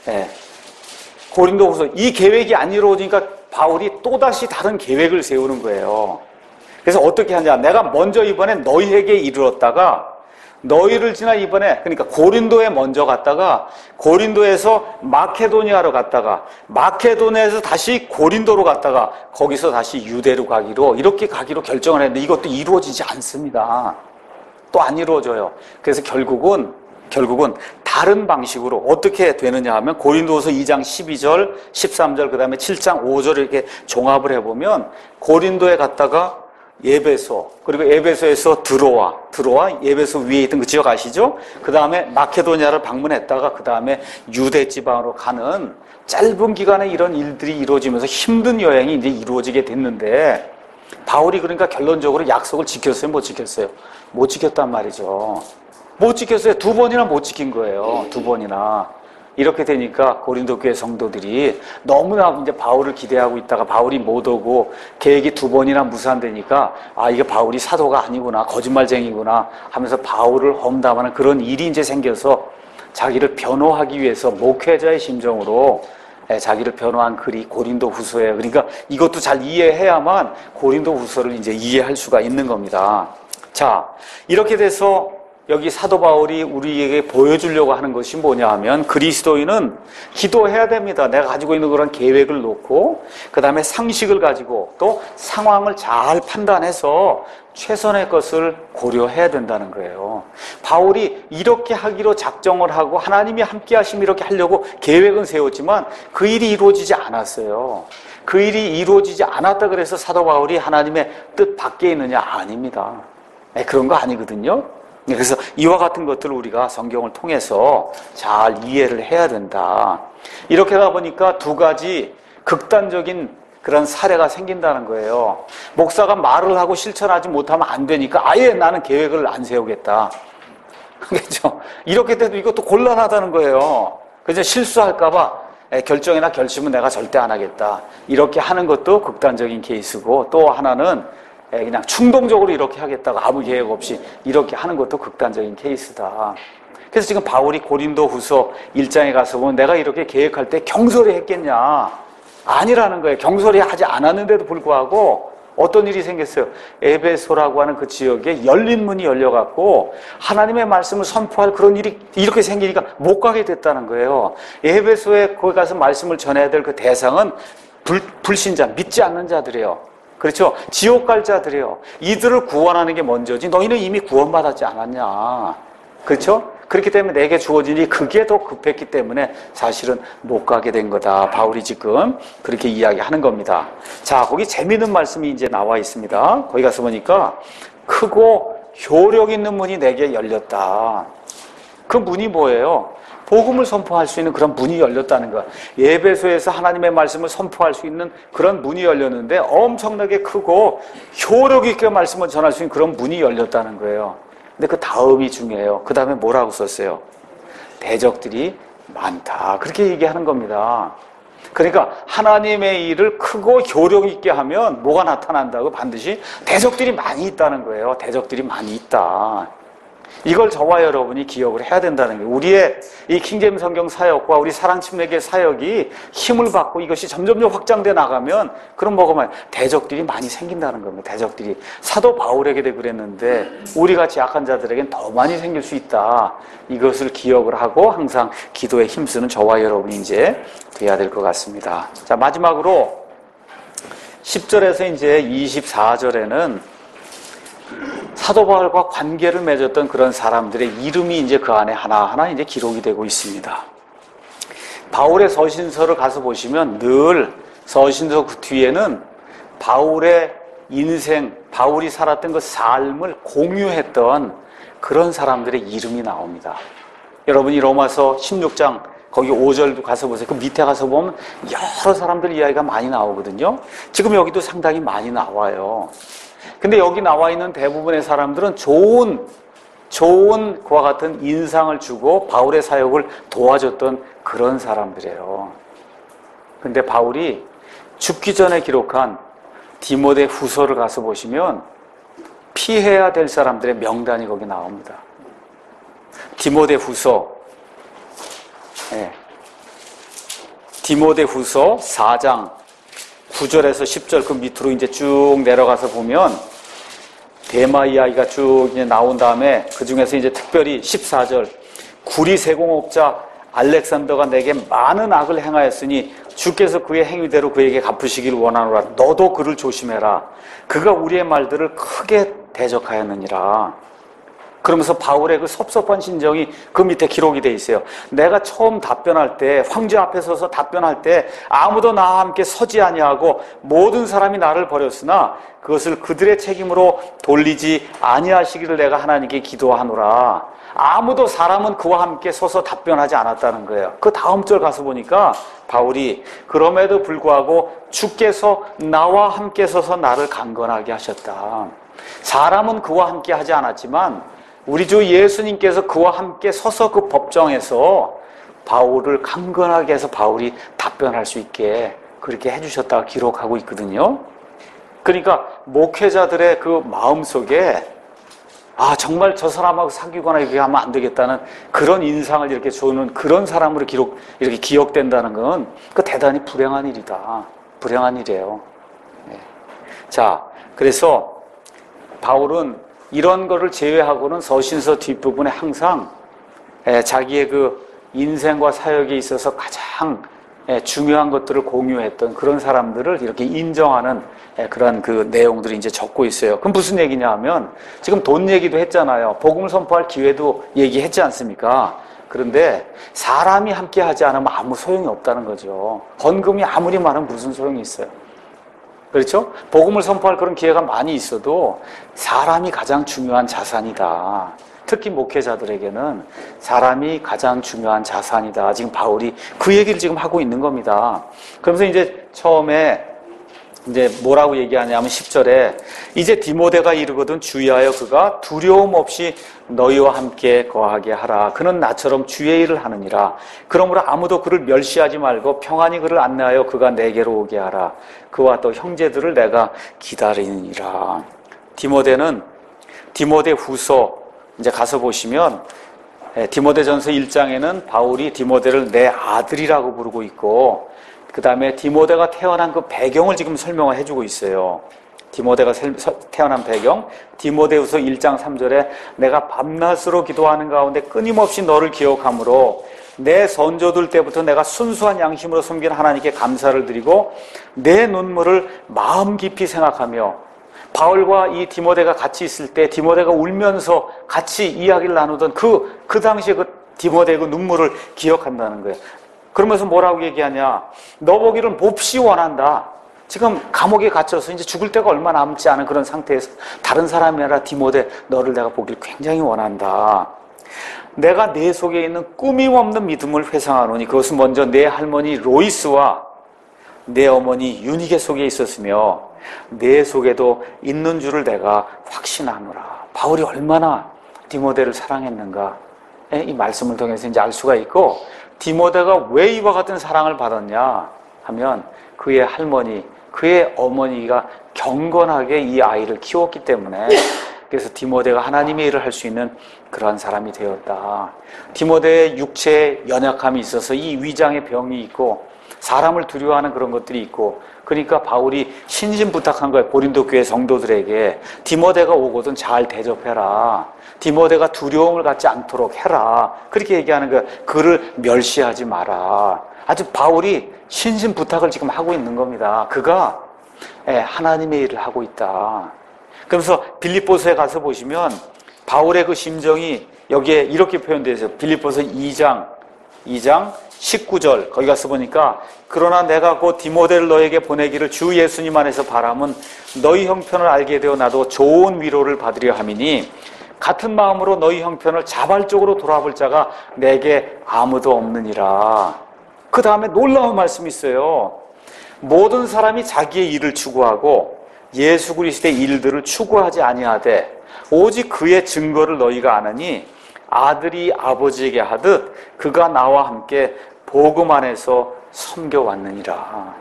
예. 고린도후서 이 계획이 안 이루어지니까 바울이 또다시 다른 계획을 세우는 거예요. 그래서 어떻게 하냐? 내가 먼저 이번에 너희에게 이르렀다가 너희를 지나 이번에 그러니까 고린도에 먼저 갔다가 고린도에서 마케도니아로 갔다가 마케도니아에서 다시 고린도로 갔다가 거기서 다시 유대로 가기로 이렇게 가기로 결정을 했는데 이것도 이루어지지 않습니다. 또 안 이루어져요. 그래서 결국은 다른 방식으로 어떻게 되느냐 하면 고린도후서 2장 12절, 13절, 그 다음에 7장 5절 이렇게 종합을 해보면 고린도에 갔다가 에베소, 그리고 에베소에서 드로아 에베소 위에 있던 그 지역 아시죠? 그 다음에 마케도니아를 방문했다가 그 다음에 유대 지방으로 가는 짧은 기간에 이런 일들이 이루어지면서 힘든 여행이 이제 이루어지게 됐는데 바울이 그러니까 결론적으로 약속을 지켰어요? 못 지켰어요? 못 지켰단 말이죠. 못 지켰어요. 2번이나 못 지킨 거예요. 2번이나. 이렇게 되니까 고린도 교회 성도들이 너무나 이제 바울을 기대하고 있다가 바울이 못 오고 계획이 2번이나 무산되니까 아, 이게 바울이 사도가 아니구나, 거짓말쟁이구나 하면서 바울을 험담하는 그런 일이 이제 생겨서 자기를 변호하기 위해서 목회자의 심정으로 자기를 변호한 글이 고린도 후서예요. 그러니까 이것도 잘 이해해야만 고린도 후서를 이제 이해할 수가 있는 겁니다. 자, 이렇게 돼서 여기 사도 바울이 우리에게 보여주려고 하는 것이 뭐냐 하면 그리스도인은 기도해야 됩니다. 내가 가지고 있는 그런 계획을 놓고 그 다음에 상식을 가지고 또 상황을 잘 판단해서 최선의 것을 고려해야 된다는 거예요. 바울이 이렇게 하기로 작정을 하고 하나님이 함께 하시면 이렇게 하려고 계획은 세웠지만 그 일이 이루어지지 않았어요. 그 일이 이루어지지 않았다 그래서 사도 바울이 하나님의 뜻 밖에 있느냐? 아닙니다. 그런 거 아니거든요. 그래서 이와 같은 것들을 우리가 성경을 통해서 잘 이해를 해야 된다. 이렇게 하다 보니까 2가지 극단적인 그런 사례가 생긴다는 거예요. 목사가 말을 하고 실천하지 못하면 안 되니까 아예 나는 계획을 안 세우겠다. 그렇죠? 이렇게 돼도 이것도 곤란하다는 거예요. 그래서 실수할까봐 결정이나 결심은 내가 절대 안 하겠다. 이렇게 하는 것도 극단적인 케이스고 또 하나는 그냥 충동적으로 이렇게 하겠다고 아무 계획 없이 이렇게 하는 것도 극단적인 케이스다. 그래서 지금 바울이 고린도 후서 1장에 가서 보면 내가 이렇게 계획할 때 경솔히 했겠냐? 아니라는 거예요. 경솔히 하지 않았는데도 불구하고 어떤 일이 생겼어요? 에베소라고 하는 그 지역에 열린 문이 열려갖고 하나님의 말씀을 선포할 그런 일이 이렇게 생기니까 못 가게 됐다는 거예요. 에베소에 거기 가서 말씀을 전해야 될 그 대상은 불신자, 믿지 않는 자들이에요. 그렇죠? 지옥 갈 자들이에요. 이들을 구원하는 게 먼저지 너희는 이미 구원받았지 않았냐. 그렇죠? 그렇기 때문에 내게 주어진 일이 그게 더 급했기 때문에 사실은 못 가게 된 거다. 바울이 지금 그렇게 이야기하는 겁니다. 자, 거기 재미있는 말씀이 이제 나와 있습니다. 거기 가서 보니까 크고 효력 있는 문이 내게 열렸다. 그 문이 뭐예요? 복음을 선포할 수 있는 그런 문이 열렸다는 거야. 에베소에서 하나님의 말씀을 선포할 수 있는 그런 문이 열렸는데 엄청나게 크고 효력 있게 말씀을 전할 수 있는 그런 문이 열렸다는 거예요. 근데 그 다음이 중요해요. 그 다음에 뭐라고 썼어요? 대적들이 많다. 그렇게 얘기하는 겁니다. 그러니까 하나님의 일을 크고 효력 있게 하면 뭐가 나타난다고? 반드시 대적들이 많이 있다는 거예요. 대적들이 많이 있다. 이걸 저와 여러분이 기억을 해야 된다는 거예요. 우리의 이 킹제임 성경 사역과 우리 사랑침례교회 사역이 힘을 받고 이것이 점점 확장돼 나가면 그럼 뭐가 대적들이 많이 생긴다는 겁니다. 대적들이 사도 바울에게도 그랬는데 우리같이 약한 자들에겐 더 많이 생길 수 있다. 이것을 기억을 하고 항상 기도에 힘쓰는 저와 여러분이 이제 돼야 될 것 같습니다. 자, 마지막으로 10절에서 이제 24절에는 사도 바울과 관계를 맺었던 그런 사람들의 이름이 이제 그 안에 하나하나 이제 기록이 되고 있습니다. 바울의 서신서를 가서 보시면 늘 서신서 그 뒤에는 바울의 인생, 바울이 살았던 그 삶을 공유했던 그런 사람들의 이름이 나옵니다. 여러분이 로마서 16장 거기 5절도 가서 보세요. 그 밑에 가서 보면 여러 사람들 이야기가 많이 나오거든요. 지금 여기도 상당히 많이 나와요. 근데 여기 나와 있는 대부분의 사람들은 좋은 그와 같은 인상을 주고 바울의 사역을 도와줬던 그런 사람들이에요. 근데 바울이 죽기 전에 기록한 디모데 후서를 가서 보시면 피해야 될 사람들의 명단이 거기 나옵니다. 디모데 후서. 네. 디모데후서 4장 9절에서 10절 그 밑으로 이제 쭉 내려가서 보면 데마 이야기가 쭉 이제 나온 다음에 그 중에서 이제 특별히 14절 구리 세공업자 알렉산더가 내게 많은 악을 행하였으니 주께서 그의 행위대로 그에게 갚으시기를 원하노라. 너도 그를 조심해라. 그가 우리의 말들을 크게 대적하였느니라. 그러면서 바울의 그 섭섭한 심정이 그 밑에 기록이 돼 있어요. 내가 처음 답변할 때, 황제 앞에 서서 답변할 때 아무도 나와 함께 서지 아니하고 모든 사람이 나를 버렸으나 그것을 그들의 책임으로 돌리지 아니하시기를 내가 하나님께 기도하노라. 아무도 사람은 그와 함께 서서 답변하지 않았다는 거예요. 그 다음 절 가서 보니까 바울이 그럼에도 불구하고 주께서 나와 함께 서서 나를 강건하게 하셨다. 사람은 그와 함께 하지 않았지만 우리 주 예수님께서 그와 함께 서서 그 법정에서 바울을 강건하게 해서 바울이 답변할 수 있게 그렇게 해주셨다고 기록하고 있거든요. 그러니까 목회자들의 그 마음속에 정말 저 사람하고 사귀거나 이렇게 하면 안 되겠다는 그런 인상을 이렇게 주는 그런 사람으로 이렇게 기억된다는 건 그 대단히 불행한 일이다. 불행한 일이에요. 네. 자, 그래서 바울은 이런 거를 제외하고는 서신서 뒷부분에 항상 자기의 그 인생과 사역에 있어서 가장 중요한 것들을 공유했던 그런 사람들을 이렇게 인정하는 그런 그 내용들이 이제 적고 있어요. 그럼 무슨 얘기냐 하면 지금 돈 얘기도 했잖아요. 복음을 선포할 기회도 얘기했지 않습니까? 그런데 사람이 함께 하지 않으면 아무 소용이 없다는 거죠. 헌금이 아무리 많으면 무슨 소용이 있어요. 그렇죠? 복음을 선포할 그런 기회가 많이 있어도 사람이 가장 중요한 자산이다. 특히 목회자들에게는 사람이 가장 중요한 자산이다. 지금 바울이 그 얘기를 지금 하고 있는 겁니다. 그러면서 이제 처음에 이제 뭐라고 얘기하냐면 10절에 이제 디모데가 이르거든 주의하여 그가 두려움 없이 너희와 함께 거하게 하라. 그는 나처럼 주의 일을 하느니라. 그러므로 아무도 그를 멸시하지 말고 평안히 그를 안내하여 그가 내게로 오게 하라. 그와 또 형제들을 내가 기다리느니라. 디모데후서 이제 가서 보시면 디모데전서 1장에는 바울이 디모데를 내 아들이라고 부르고 있고 그 다음에 디모데가 태어난 그 배경을 지금 설명을 해주고 있어요. 디모데가 태어난 배경, 디모데후서 1장 3절에 내가 밤낮으로 기도하는 가운데 끊임없이 너를 기억함으로 내 선조들 때부터 내가 순수한 양심으로 섬긴 하나님께 감사를 드리고 내 눈물을 마음 깊이 생각하며 바울과 이 디모데가 같이 있을 때 디모데가 울면서 같이 이야기를 나누던 그 당시에 그 디모데의 그 눈물을 기억한다는 거예요. 그러면서 뭐라고 얘기하냐? 너 보기를 몹시 원한다. 지금 감옥에 갇혀서 이제 죽을 때가 얼마 남지 않은 그런 상태에서 다른 사람이 아니라 디모데 너를 내가 보기를 굉장히 원한다. 내가 내 속에 있는 꾸밈없는 믿음을 회상하노니 그것은 먼저 내 할머니 로이스와 내 어머니 유니게 속에 있었으며 내 속에도 있는 줄을 내가 확신하노라. 바울이 얼마나 디모데를 사랑했는가 이 말씀을 통해서 이제 알 수가 있고 디모데가 왜 이와 같은 사랑을 받았냐 하면 그의 할머니, 그의 어머니가 경건하게 이 아이를 키웠기 때문에 그래서 디모데가 하나님의 일을 할 수 있는 그러한 사람이 되었다. 디모데의 육체에 연약함이 있어서 이 위장의 병이 있고 사람을 두려워하는 그런 것들이 있고 그러니까 바울이 신신부탁한 거예요. 고린도 교회 성도들에게 디모데가 오거든 잘 대접해라. 디모데가 두려움을 갖지 않도록 해라. 그렇게 얘기하는 거예요. 그를 멸시하지 마라. 아주 바울이 신신부탁을 지금 하고 있는 겁니다. 그가 하나님의 일을 하고 있다. 그러면서 빌립보서에 가서 보시면 바울의 그 심정이 여기에 이렇게 표현되어 있어요. 빌립보서 2장 19절 거기 가서 보니까 그러나 내가 곧 디모데를 너에게 보내기를 주 예수님 안에서 바람은 너희 형편을 알게 되어 나도 좋은 위로를 받으려 함이니 같은 마음으로 너희 형편을 자발적으로 돌아볼 자가 내게 아무도 없느니라. 그 다음에 놀라운 말씀이 있어요. 모든 사람이 자기의 일을 추구하고 예수 그리스도의 일들을 추구하지 아니하되 오직 그의 증거를 너희가 아느니 아들이 아버지에게 하듯 그가 나와 함께 복음 안에서 섬겨왔느니라.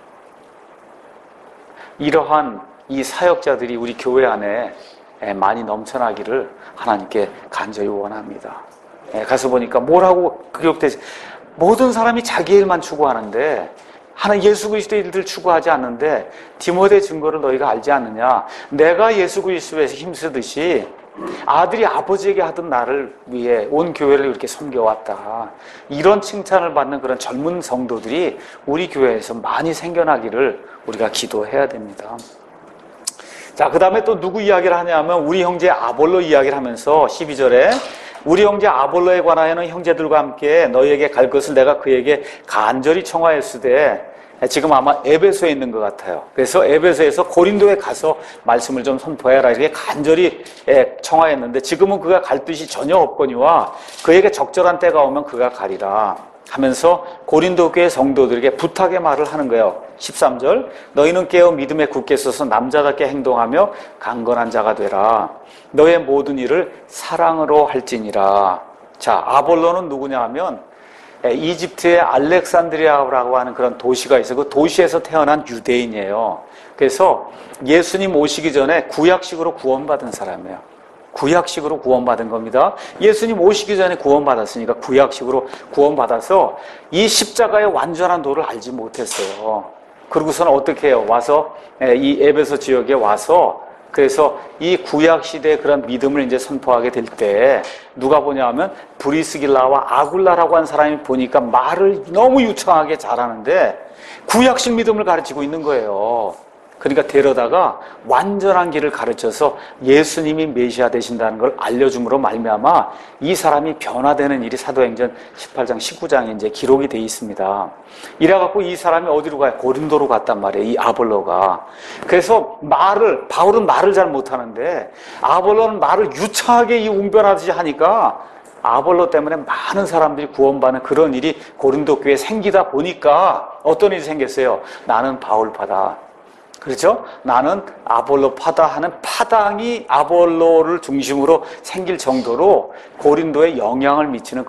이러한 이 사역자들이 우리 교회 안에 많이 넘쳐나기를 하나님께 간절히 원합니다. 가서 보니까 뭐라고 기록되지? 모든 사람이 자기 일만 추구하는데 하나 예수 그리스도의 일들 추구하지 않는데 디모데 증거를 너희가 알지 않느냐? 내가 예수 그리스도에서 힘쓰듯이 아들이 아버지에게 하던 나를 위해 온 교회를 이렇게 섬겨왔다. 이런 칭찬을 받는 그런 젊은 성도들이 우리 교회에서 많이 생겨나기를 우리가 기도해야 됩니다. 자, 그 다음에 또 누구 이야기를 하냐면 우리 형제 아볼로 이야기를 하면서 12절에 우리 형제 아볼로에 관하여는 형제들과 함께 너희에게 갈 것을 내가 그에게 간절히 청하였으되 지금 아마 에베소에 있는 것 같아요. 그래서 에베소에서 고린도에 가서 말씀을 좀 선포해라 이렇게 간절히 청하였는데 지금은 그가 갈 뜻이 전혀 없거니와 그에게 적절한 때가 오면 그가 가리라 하면서 고린도 교회 성도들에게 부탁의 말을 하는 거예요. 13절 너희는 깨어 믿음에 굳게 서서 남자답게 행동하며 강건한 자가 되라. 너의 모든 일을 사랑으로 할지니라. 자, 아볼로는 누구냐 하면 이집트의 알렉산드리아라고 하는 그런 도시가 있어요. 그 도시에서 태어난 유대인이에요. 그래서 예수님 오시기 전에 구약식으로 구원받은 사람이에요. 구약식으로 구원받은 겁니다. 예수님 오시기 전에 구원받았으니까 구약식으로 구원받아서 이 십자가의 완전한 도를 알지 못했어요. 그러고서는 어떻게 해요? 와서 이 에베소 지역에 와서 그래서 이 구약 시대의 그런 믿음을 이제 선포하게 될 때 누가 보냐 하면 브리스길라와 아굴라라고 한 사람이 보니까 말을 너무 유창하게 잘하는데 구약식 믿음을 가르치고 있는 거예요. 그러니까 데려다가 완전한 길을 가르쳐서 예수님이 메시아 되신다는 걸 알려줌으로 말미암아 이 사람이 변화되는 일이 사도행전 18장 19장에 이제 기록이 돼 있습니다. 이래갖고 이 사람이 어디로 가요? 고린도로 갔단 말이에요. 이 아볼로가. 그래서 바울은 말을 잘 못하는데 아볼로는 말을 유창하게 이 웅변하듯이 하니까 아볼로 때문에 많은 사람들이 구원받는 그런 일이 고린도 교회에 생기다 보니까 어떤 일이 생겼어요? 나는 바울파다. 그렇죠? 나는 아볼로파다 하는 파당이 아볼로를 중심으로 생길 정도로 고린도에 영향을 미치는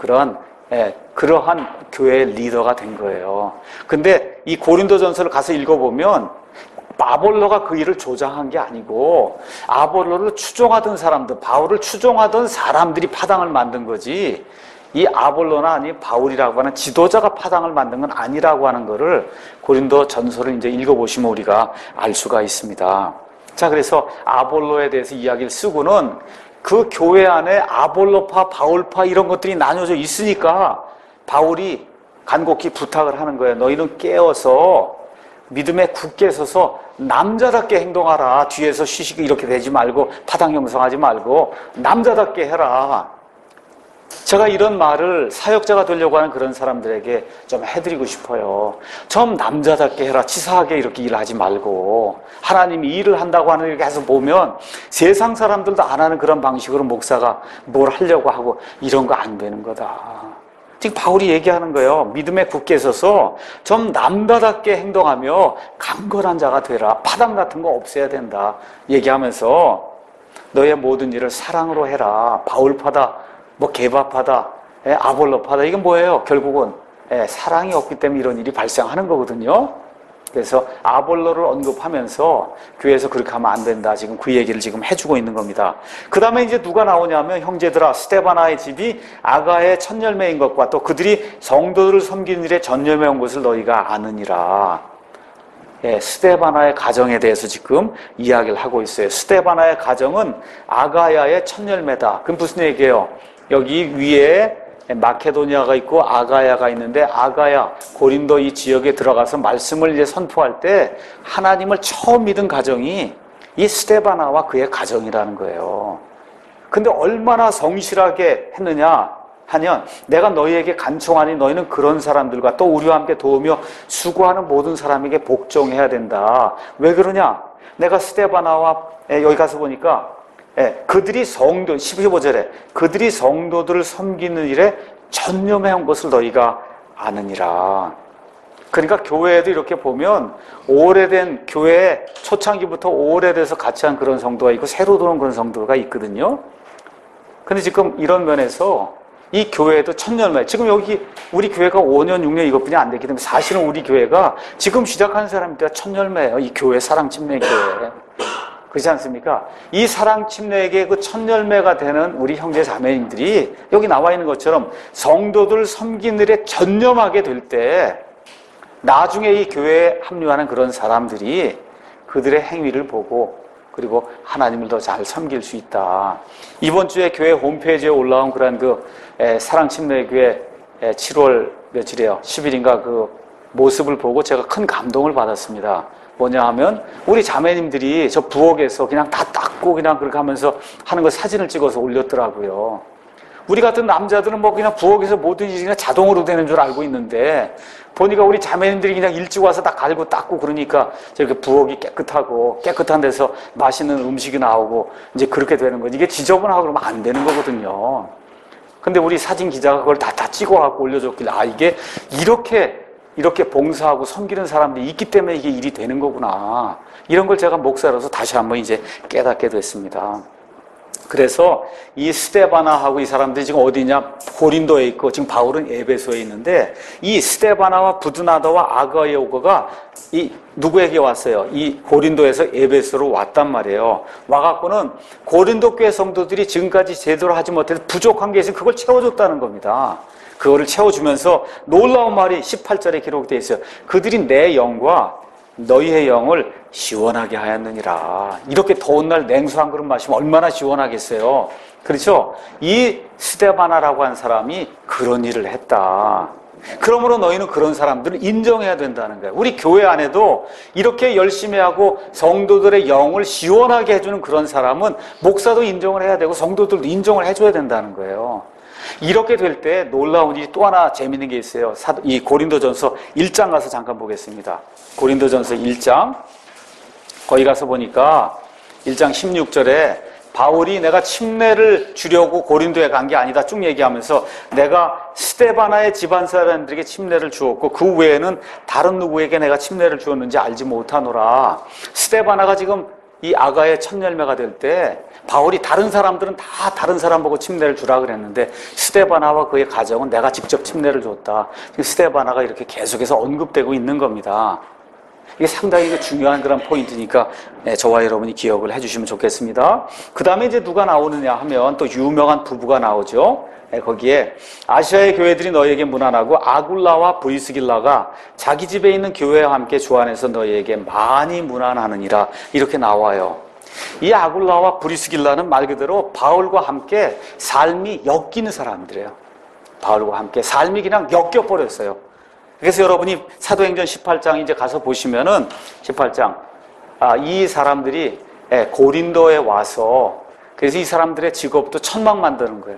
그러한 교회의 리더가 된 거예요. 근데 이 고린도전서를 가서 읽어보면 아볼로가 그 일을 조장한 게 아니고 아볼로를 추종하던 사람들, 바울을 추종하던 사람들이 파당을 만든 거지 이 아볼로나 아니 바울이라고 하는 지도자가 파당을 만든 건 아니라고 하는 거를 고린도 전서를 이제 읽어보시면 우리가 알 수가 있습니다. 자, 그래서 아볼로에 대해서 이야기를 쓰고는 그 교회 안에 아볼로파, 바울파 이런 것들이 나뉘어져 있으니까 바울이 간곡히 부탁을 하는 거예요. 너희는 깨어서 믿음에 굳게 서서 남자답게 행동하라. 뒤에서 쉬시기 이렇게 되지 말고 파당 형성하지 말고 남자답게 해라. 제가 이런 말을 사역자가 되려고 하는 그런 사람들에게 좀 해드리고 싶어요. 좀 남자답게 해라. 치사하게 이렇게 일하지 말고 하나님이 일을 한다고 하는 이렇게 해서 보면 세상 사람들도 안 하는 그런 방식으로 목사가 뭘 하려고 하고 이런 거 안 되는 거다. 지금 바울이 얘기하는 거예요. 믿음에 굳게 서서 좀 남자답게 행동하며 강건한 자가 되라. 파당 같은 거 없애야 된다. 얘기하면서 너의 모든 일을 사랑으로 해라. 바울파다. 개바파다, 아볼로파다, 이건 뭐예요? 결국은 사랑이 없기 때문에 이런 일이 발생하는 거거든요. 그래서 아볼로를 언급하면서 교회에서 그렇게 하면 안 된다. 지금 그 얘기를 지금 해주고 있는 겁니다. 그 다음에 이제 누가 나오냐면 형제들아 스데바나의 집이 아가의 첫 열매인 것과 또 그들이 성도들을 섬기는 일에 전념해 온 것을 너희가 아느니라. 스데바나의 가정에 대해서 지금 이야기를 하고 있어요. 스데바나의 가정은 아가야의 첫 열매다. 그럼 무슨 얘기예요? 여기 위에 마케도니아가 있고 아가야가 있는데 아가야, 고린도 이 지역에 들어가서 말씀을 이제 선포할 때 하나님을 처음 믿은 가정이 이 스데바나와 그의 가정이라는 거예요. 근데 얼마나 성실하게 했느냐 하면 내가 너희에게 간청하니 너희는 그런 사람들과 또 우리와 함께 도우며 수고하는 모든 사람에게 복종해야 된다. 왜 그러냐? 내가 스데바나와 여기 가서 보니까 그들이 15절에 그들이 성도들을 섬기는 일에 전념해온 것을 너희가 아느니라. 그러니까 교회에도 이렇게 보면 오래된 교회에 초창기부터 오래돼서 같이 한 그런 성도가 있고 새로 들어온 그런 성도가 있거든요. 근데 지금 이런 면에서 이 교회도 첫 열매, 지금 여기 우리 교회가 5년, 6년 이것뿐이 안 됐기 때문에 사실은 우리 교회가 지금 시작한 사람들이 첫 열매예요. 이 교회 사랑침례교회. 그렇지 않습니까? 이 사랑 침례에게 그 첫 열매가 되는 우리 형제 자매님들이 여기 나와 있는 것처럼 성도들 섬기는 일에 전념하게 될 때 나중에 이 교회에 합류하는 그런 사람들이 그들의 행위를 보고 그리고 하나님을 더 잘 섬길 수 있다. 이번 주에 교회 홈페이지에 올라온 그런 사랑 침례교회 7월 며칠이에요? 10일인가 그 모습을 보고 제가 큰 감동을 받았습니다. 뭐냐 하면 우리 자매님들이 저 부엌에서 그냥 다 닦고 그냥 그렇게 하면서 하는 거 사진을 찍어서 올렸더라고요. 우리 같은 남자들은 뭐 그냥 부엌에서 모든 일이 그냥 자동으로 되는 줄 알고 있는데 보니까 우리 자매님들이 그냥 일찍 와서 다 갈고 닦고 그러니까 저렇게 부엌이 깨끗하고 깨끗한 데서 맛있는 음식이 나오고 이제 그렇게 되는 거지. 이게 지저분하고 그러면 안 되는 거거든요. 근데 우리 사진 기자가 그걸 다 찍어갖고 올려줬길래 이렇게 봉사하고 섬기는 사람들이 있기 때문에 이게 일이 되는 거구나. 이런 걸 제가 목사로서 다시 한번 이제 깨닫게 됐습니다. 그래서 이 스데바나하고 이 사람들이 지금 어디냐? 고린도에 있고 지금 바울은 에베소에 있는데 이 스데바나와 부드나더와 아가이오가 이 누구에게 왔어요? 이 고린도에서 에베소로 왔단 말이에요. 와갖고는 고린도 교회 성도들이 지금까지 제대로 하지 못해서 부족한 게 있으면 그걸 채워줬다는 겁니다. 그거를 채워주면서 놀라운 말이 18절에 기록되어 있어요. 그들이 내 영과 너희의 영을 시원하게 하였느니라. 이렇게 더운 날 냉수 한 그릇 마시면 얼마나 시원하겠어요. 그렇죠? 이 스데바나라고 한 사람이 그런 일을 했다. 그러므로 너희는 그런 사람들을 인정해야 된다는 거예요. 우리 교회 안에도 이렇게 열심히 하고 성도들의 영을 시원하게 해주는 그런 사람은 목사도 인정을 해야 되고 성도들도 인정을 해줘야 된다는 거예요. 이렇게 될 때 놀라운 일이 또 하나 재밌는 게 있어요. 이 고린도전서 1장 가서 잠깐 보겠습니다. 고린도전서 1장 거기 가서 보니까 1장 16절에 바울이 내가 침례를 주려고 고린도에 간 게 아니다 쭉 얘기하면서 내가 스데바나의 집안 사람들에게 침례를 주었고 그 외에는 다른 누구에게 내가 침례를 주었는지 알지 못하노라. 스데바나가 지금 이 아가의 첫 열매가 될 때 바울이 다른 사람들은 다 다른 사람 보고 침례를 주라 그랬는데 스데바나와 그의 가정은 내가 직접 침례를 줬다. 지금 스데바나가 이렇게 계속해서 언급되고 있는 겁니다. 이게 상당히 중요한 그런 포인트니까 저와 여러분이 기억을 해주시면 좋겠습니다. 그 다음에 이제 누가 나오느냐 하면 또 유명한 부부가 나오죠. 거기에 아시아의 교회들이 너희에게 문안하고 아굴라와 브리스길라가 자기 집에 있는 교회와 함께 주 안에서 너희에게 많이 문안하느니라 이렇게 나와요. 이 아굴라와 브리스길라는 말 그대로 바울과 함께 삶이 엮이는 사람들이에요. 바울과 함께 삶이 그냥 엮여버렸어요. 그래서 여러분이 사도행전 18장 이제 가서 보시면은 18장 이 사람들이 고린도에 와서 그래서 이 사람들의 직업도 천막 만드는 거예요.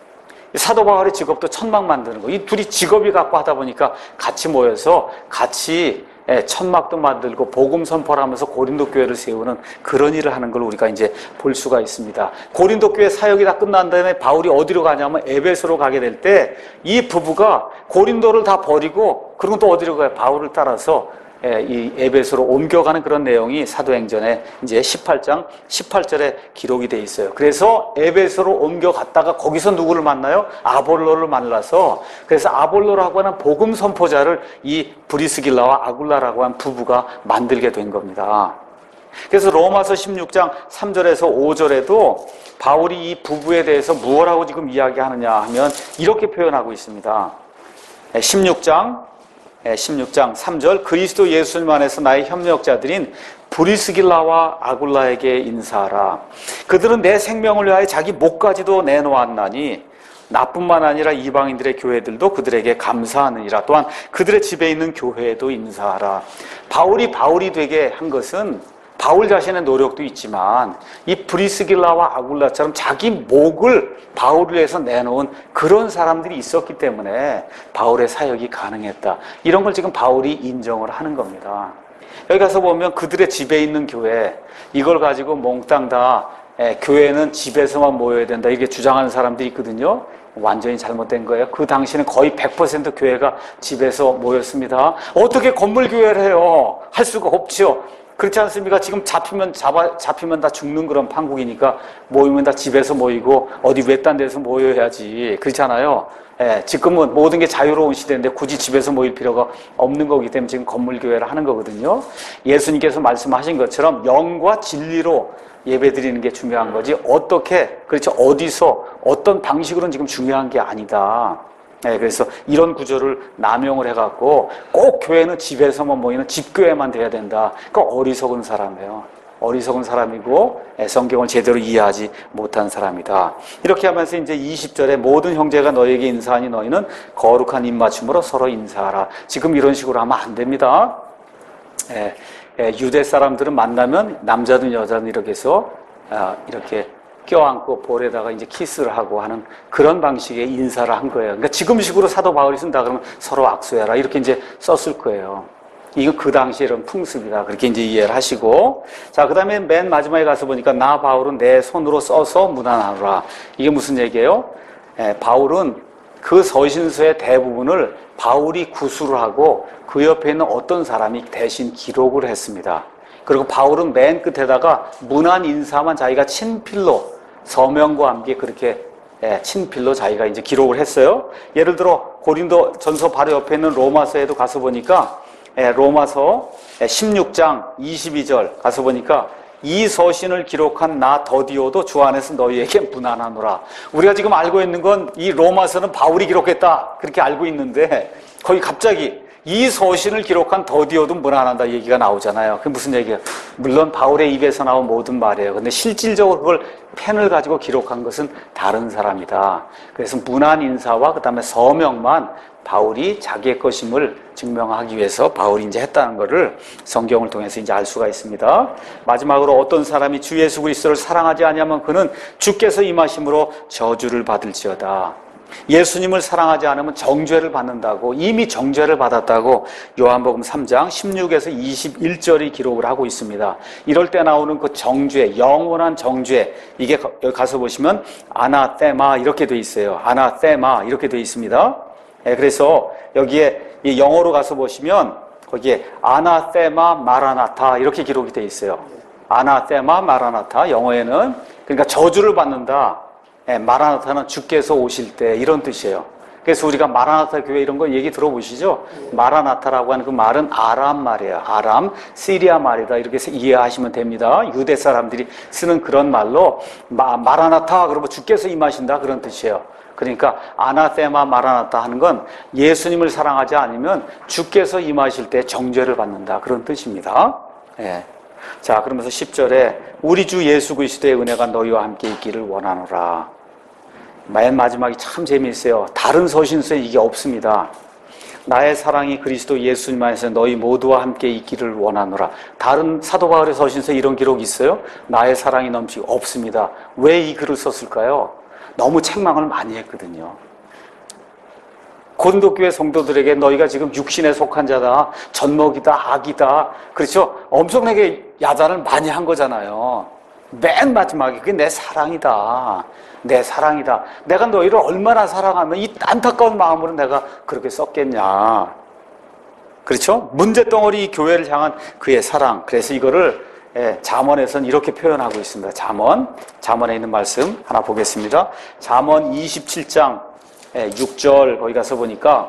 사도 바울의 직업도 천막 만드는 거예요. 이 둘이 직업이 갖고 하다 보니까 같이 모여서 같이 천막도 만들고 복음 선포를 하면서 고린도 교회를 세우는 그런 일을 하는 걸 우리가 이제 볼 수가 있습니다. 고린도 교회 사역이 다 끝난 다음에 바울이 어디로 가냐면 에베소로 가게 될 때 이 부부가 고린도를 다 버리고 그리고 또 어디로 가요? 바울을 따라서 이 에베소로 옮겨가는 그런 내용이 사도행전에 이제 18장 18절에 기록이 돼 있어요. 그래서 에베소로 옮겨갔다가 거기서 누구를 만나요? 아볼로를 만나서 그래서 아볼로라고 하는 복음 선포자를 이 브리스길라와 아굴라라고 하는 부부가 만들게 된 겁니다. 그래서 로마서 16장 3절에서 5절에도 바울이 이 부부에 대해서 무엇라고 지금 이야기하느냐 하면 이렇게 표현하고 있습니다. 16장 3절 그리스도 예수님 안에서 나의 협력자들인 브리스길라와 아굴라에게 인사하라. 그들은 내 생명을 위하여 자기 목까지도 내놓았나니 나뿐만 아니라 이방인들의 교회들도 그들에게 감사하느니라. 또한 그들의 집에 있는 교회에도 인사하라. 바울이 되게 한 것은 바울 자신의 노력도 있지만 이 브리스길라와 아굴라처럼 자기 목을 바울을 위해서 내놓은 그런 사람들이 있었기 때문에 바울의 사역이 가능했다. 이런 걸 지금 바울이 인정을 하는 겁니다. 여기 가서 보면 그들의 집에 있는 교회 이걸 가지고 몽땅 다 교회는 집에서만 모여야 된다 이렇게 주장하는 사람들이 있거든요. 완전히 잘못된 거예요. 그 당시는 거의 100% 교회가 집에서 모였습니다. 어떻게 건물 교회를 해요? 할 수가 없죠. 그렇지 않습니까? 지금 잡히면 다 죽는 그런 판국이니까 모이면 다 집에서 모이고 어디 외딴 데서 모여야지. 그렇잖아요. 예, 지금은 모든 게 자유로운 시대인데 굳이 집에서 모일 필요가 없는 거기 때문에 지금 건물교회를 하는 거거든요. 예수님께서 말씀하신 것처럼 영과 진리로 예배드리는 게 중요한 거지 어떻게, 그렇죠, 어디서 어떤 방식으로는 지금 중요한 게 아니다. 네, 그래서 이런 구조를 남용을 해갖고 꼭 교회는 집에서만 모이는 집교회만 돼야 된다. 그러니까 어리석은 사람이에요. 어리석은 사람이고 성경을 제대로 이해하지 못한 사람이다. 이렇게 하면서 이제 20절에 모든 형제가 너에게 인사하니 너희는 거룩한 입맞춤으로 서로 인사하라. 지금 이런 식으로 하면 안 됩니다. 유대 사람들은 만나면 남자든 여자든 이렇게 해서 이렇게 껴안고 볼에다가 이제 키스를 하고 하는 그런 방식의 인사를 한 거예요. 그러니까 지금식으로 사도 바울이 쓴다 그러면 서로 악수해라 이렇게 이제 썼을 거예요. 이건 그 당시에 이런 풍습이다. 그렇게 이제 이해를 하시고. 자, 그 다음에 맨 마지막에 가서 보니까 나 바울은 내 손으로 써서 문안하노라. 이게 무슨 얘기예요? 바울은 그 서신서의 대부분을 바울이 구술을 하고 그 옆에 있는 어떤 사람이 대신 기록을 했습니다. 그리고 바울은 맨 끝에다가 문안 인사만 자기가 친필로 서명과 함께 그렇게 친필로 자기가 이제 기록을 했어요. 예를 들어 고린도 전서 바로 옆에 있는 로마서에도 가서 보니까 로마서 16장 22절 가서 보니까 이 서신을 기록한 나 더디오도 주 안에서 너희에게 문안하노라. 우리가 지금 알고 있는 건 이 로마서는 바울이 기록했다 그렇게 알고 있는데 거기 갑자기 이 서신을 기록한 더디오도 문안한다 얘기가 나오잖아요. 그게 무슨 얘기예요? 물론 바울의 입에서 나온 모든 말이에요. 근데 실질적으로 그걸 펜을 가지고 기록한 것은 다른 사람이다. 그래서 문안 인사와 그 다음에 서명만 바울이 자기의 것임을 증명하기 위해서 바울이 이제 했다는 것을 성경을 통해서 이제 알 수가 있습니다. 마지막으로 어떤 사람이 주 예수 그리스도를 사랑하지 아니하면 그는 주께서 임하심으로 저주를 받을지어다. 예수님을 사랑하지 않으면 정죄를 받는다고, 이미 정죄를 받았다고 요한복음 3장 16에서 21절이 기록을 하고 있습니다. 이럴 때 나오는 그 정죄, 영원한 정죄, 이게 여기 가서 보시면 아나테마 이렇게 돼 있어요. 아나테마 이렇게 돼 있습니다. 그래서 여기에 이 영어로 가서 보시면 거기에 아나테마 마라나타 이렇게 기록이 돼 있어요. 아나테마 마라나타, 영어에는 그러니까 저주를 받는다. 마라나타는 주께서 오실 때 이런 뜻이에요. 그래서 우리가 마라나타 교회 이런 거 얘기 들어보시죠? 마라나타라고 하는 그 말은 아람 말이에요. 아람, 시리아 말이다. 이렇게 이해하시면 됩니다. 유대 사람들이 쓰는 그런 말로 마라나타 그러면 주께서 임하신다 그런 뜻이에요. 그러니까 아나테마 마라나타 하는 건 예수님을 사랑하지 않으면 주께서 임하실 때 정죄를 받는다 그런 뜻입니다. 자, 그러면서 10절에 우리 주 예수 그리스도의 은혜가 너희와 함께 있기를 원하노라. 맨 마지막이 참 재미있어요. 다른 서신서에 이게 없습니다. 나의 사랑이 그리스도 예수님 안에서 너희 모두와 함께 있기를 원하노라. 다른 사도 바울의 서신서에 이런 기록이 있어요? 나의 사랑이 넘치고 없습니다. 왜 이 글을 썼을까요? 너무 책망을 많이 했거든요. 고린도교회 성도들에게 너희가 지금 육신에 속한 자다, 젖먹이다, 악이다, 그렇죠? 엄청나게 야단을 많이 한 거잖아요. 맨 마지막에 그게 내 사랑이다, 내 사랑이다. 내가 너희를 얼마나 사랑하면 이 안타까운 마음으로 내가 그렇게 썼겠냐, 그렇죠? 문제덩어리 교회를 향한 그의 사랑. 그래서 이거를 잠언에서는 이렇게 표현하고 있습니다. 잠언에 있는 말씀 하나 보겠습니다. 잠언 27장 6절 거기 가서 보니까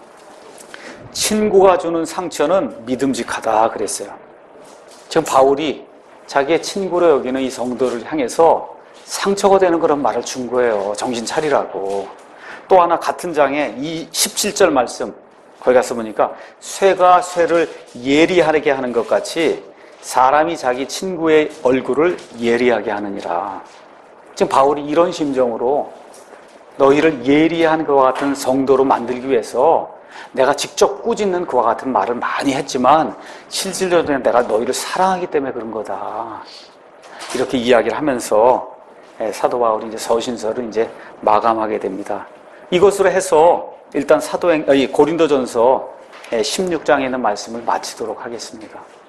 친구가 주는 상처는 믿음직하다 그랬어요. 지금 바울이 자기의 친구로 여기는 이 성도를 향해서 상처가 되는 그런 말을 준 거예요. 정신 차리라고. 또 하나 같은 장에 이 17절 말씀 거기 가서 보니까 쇠가 쇠를 예리하게 하는 것 같이 사람이 자기 친구의 얼굴을 예리하게 하느니라. 지금 바울이 이런 심정으로 너희를 예리한 그와 같은 성도로 만들기 위해서 내가 직접 꾸짖는 그와 같은 말을 많이 했지만 실질적으로 내가 너희를 사랑하기 때문에 그런 거다. 이렇게 이야기를 하면서 사도 바울이 이제 서신서를 이제 마감하게 됩니다. 이것으로 해서 일단 고린도전서 16장에 있는 말씀을 마치도록 하겠습니다.